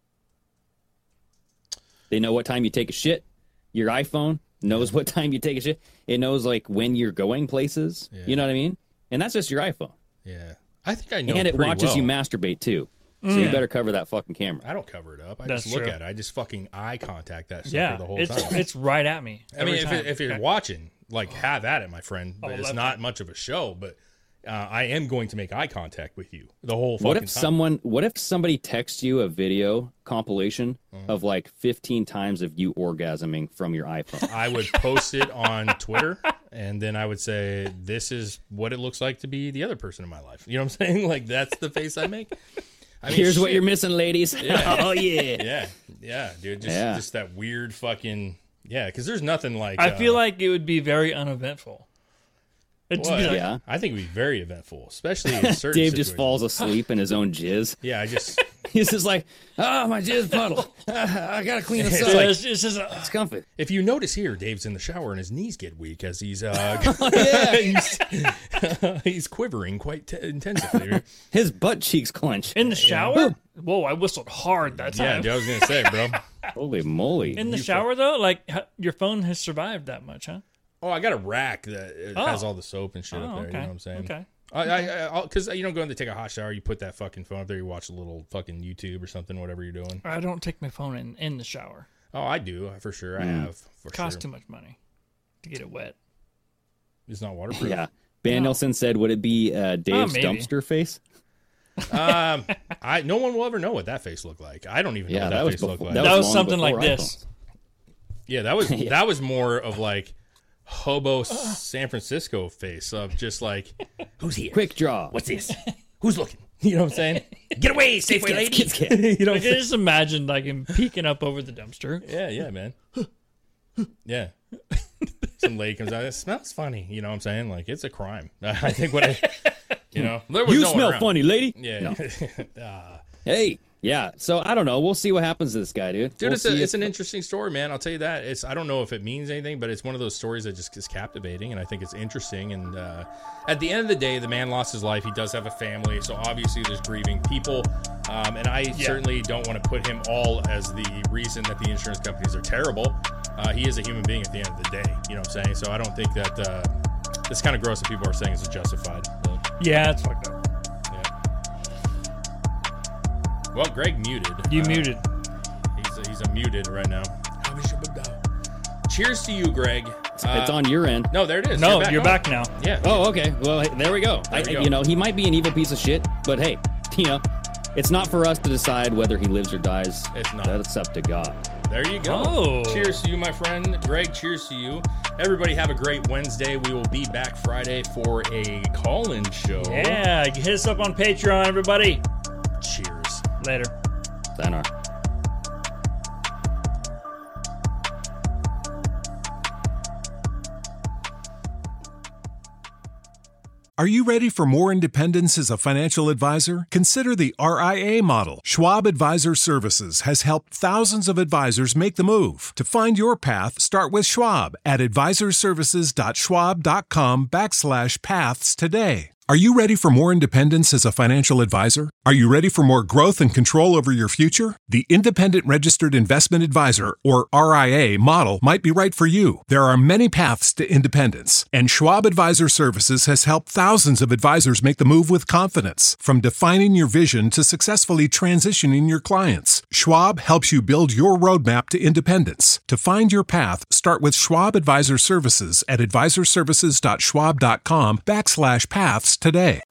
They know what time you take a shit. Your iPhone knows what time you take a shit. It knows, like, when you're going places. Yeah. You know what I mean? And that's just your iPhone. Yeah. I think I know And it pretty watches well. you masturbate, too. So Mm. you better cover that fucking camera. I don't cover it up. I That's just look true. at it. I just fucking eye contact that stuff Yeah, for the whole it's, time. it's right at me. I mean, every if, time. it, if you're Okay. watching, like, have at it, my friend. But Oh, it's left not it. much of a show, but uh, I am going to make eye contact with you the whole fucking What if time. someone? What if somebody texts you a video compilation Mm. of like fifteen times of you orgasming from your iPhone? I would post it on Twitter, and then I would say, this is what it looks like to be the other person in my life. You know what I'm saying? Like, that's the face I make. I mean, Here's what shit. you're missing, ladies. Yeah. Oh yeah, Yeah, yeah, dude. Just, Yeah. just that weird fucking... Yeah, because there's nothing like... I uh, feel like it would be very uneventful. It'd well, be like, yeah. I think it would be very eventful, especially in certain Dave just situations. falls asleep in his own jizz. Yeah, I just... He's just like, oh, my jizz puddle. I gotta clean this It's up. like- it's, it's just a, It's comfy. If you notice here, Dave's in the shower and his knees get weak as he's uh, yeah. he's, he's quivering quite t- intensively. His butt cheeks clench. in the shower. Whoa! I whistled hard that Yeah, time. dude, I was gonna say, bro. Holy moly. In the shower though, like h- your phone has survived that much, huh? Oh, I got a rack that Oh. has all the soap and shit Oh, up there. okay. You know what I'm saying? Okay. I, I, because you don't go in to take a hot shower, you put that fucking phone up there, you watch a little fucking YouTube or something, whatever you're doing. I don't take my phone in in the shower. Oh, I do for sure. I have for Costs sure. too much money to get it wet. It's not waterproof. Yeah. Danielson said, would it be uh, Dave's maybe. dumpster face? um, I no one will ever know what that face looked like. I don't even know Yeah, what that that, was face looked before- like. that That was long something like before this. Yeah, that was Yeah. that was more of like hobo San Francisco face of just like, who's here? Quick draw. What's this? Who's looking? You know what I'm saying? Get away, Safeway lady. Kids, kids. You know I what I'm can just imagine like him peeking up over the dumpster. Yeah, yeah, man. Yeah. Some lady comes out. It smells funny. You know what I'm saying? Like, it's a crime. I think what I, you know, there was You no one smell around. funny, lady. Yeah. No. uh, Hey, yeah. So I don't know. We'll see what happens to this guy, dude. Dude, We'll it's, a, see it's if- an interesting story, man. I'll tell you that. It's I don't know if it means anything, but it's one of those stories that just is captivating, and I think it's interesting. And uh, at the end of the day, the man lost his life. He does have a family, so obviously there's grieving people. Um, and I Yeah. certainly don't want to put him all as the reason that the insurance companies are terrible. Uh, he is a human being at the end of the day. You know what I'm saying? So I don't think that uh, it's kind of gross that people are saying it's justified. But, Yeah, it's fucked up. well, Greg muted. You Uh, muted. He's a, he's a muted right now. Cheers to you, Greg. It's Uh, on your end. No, there it is. No, you're on. back now. Yeah. Oh, okay. Well, hey, there we go. There I, we go. You know, he might be an evil piece of shit, but hey, you know, it's not for us to decide whether he lives or dies. It's not. That's up to God. There you go. Oh. Cheers to you, my friend. Greg, cheers to you. Everybody have a great Wednesday. We will be back Friday for a call-in show. Yeah, hit us up on Patreon, everybody. Cheers. Later. Sayonara. Are you ready for more independence as a financial advisor? Consider the R I A model. Schwab Advisor Services has helped thousands of advisors make the move. To find your path, start with Schwab at advisorservices.schwab.com backslash paths today. Are you ready for more independence as a financial advisor? Are you ready for more growth and control over your future? The Independent Registered Investment Advisor, or R I A, model might be right for you. There are many paths to independence, and Schwab Advisor Services has helped thousands of advisors make the move with confidence. From defining your vision to successfully transitioning your clients, Schwab helps you build your roadmap to independence. To find your path, start with Schwab Advisor Services at advisorservices.schwab.com backslash paths today.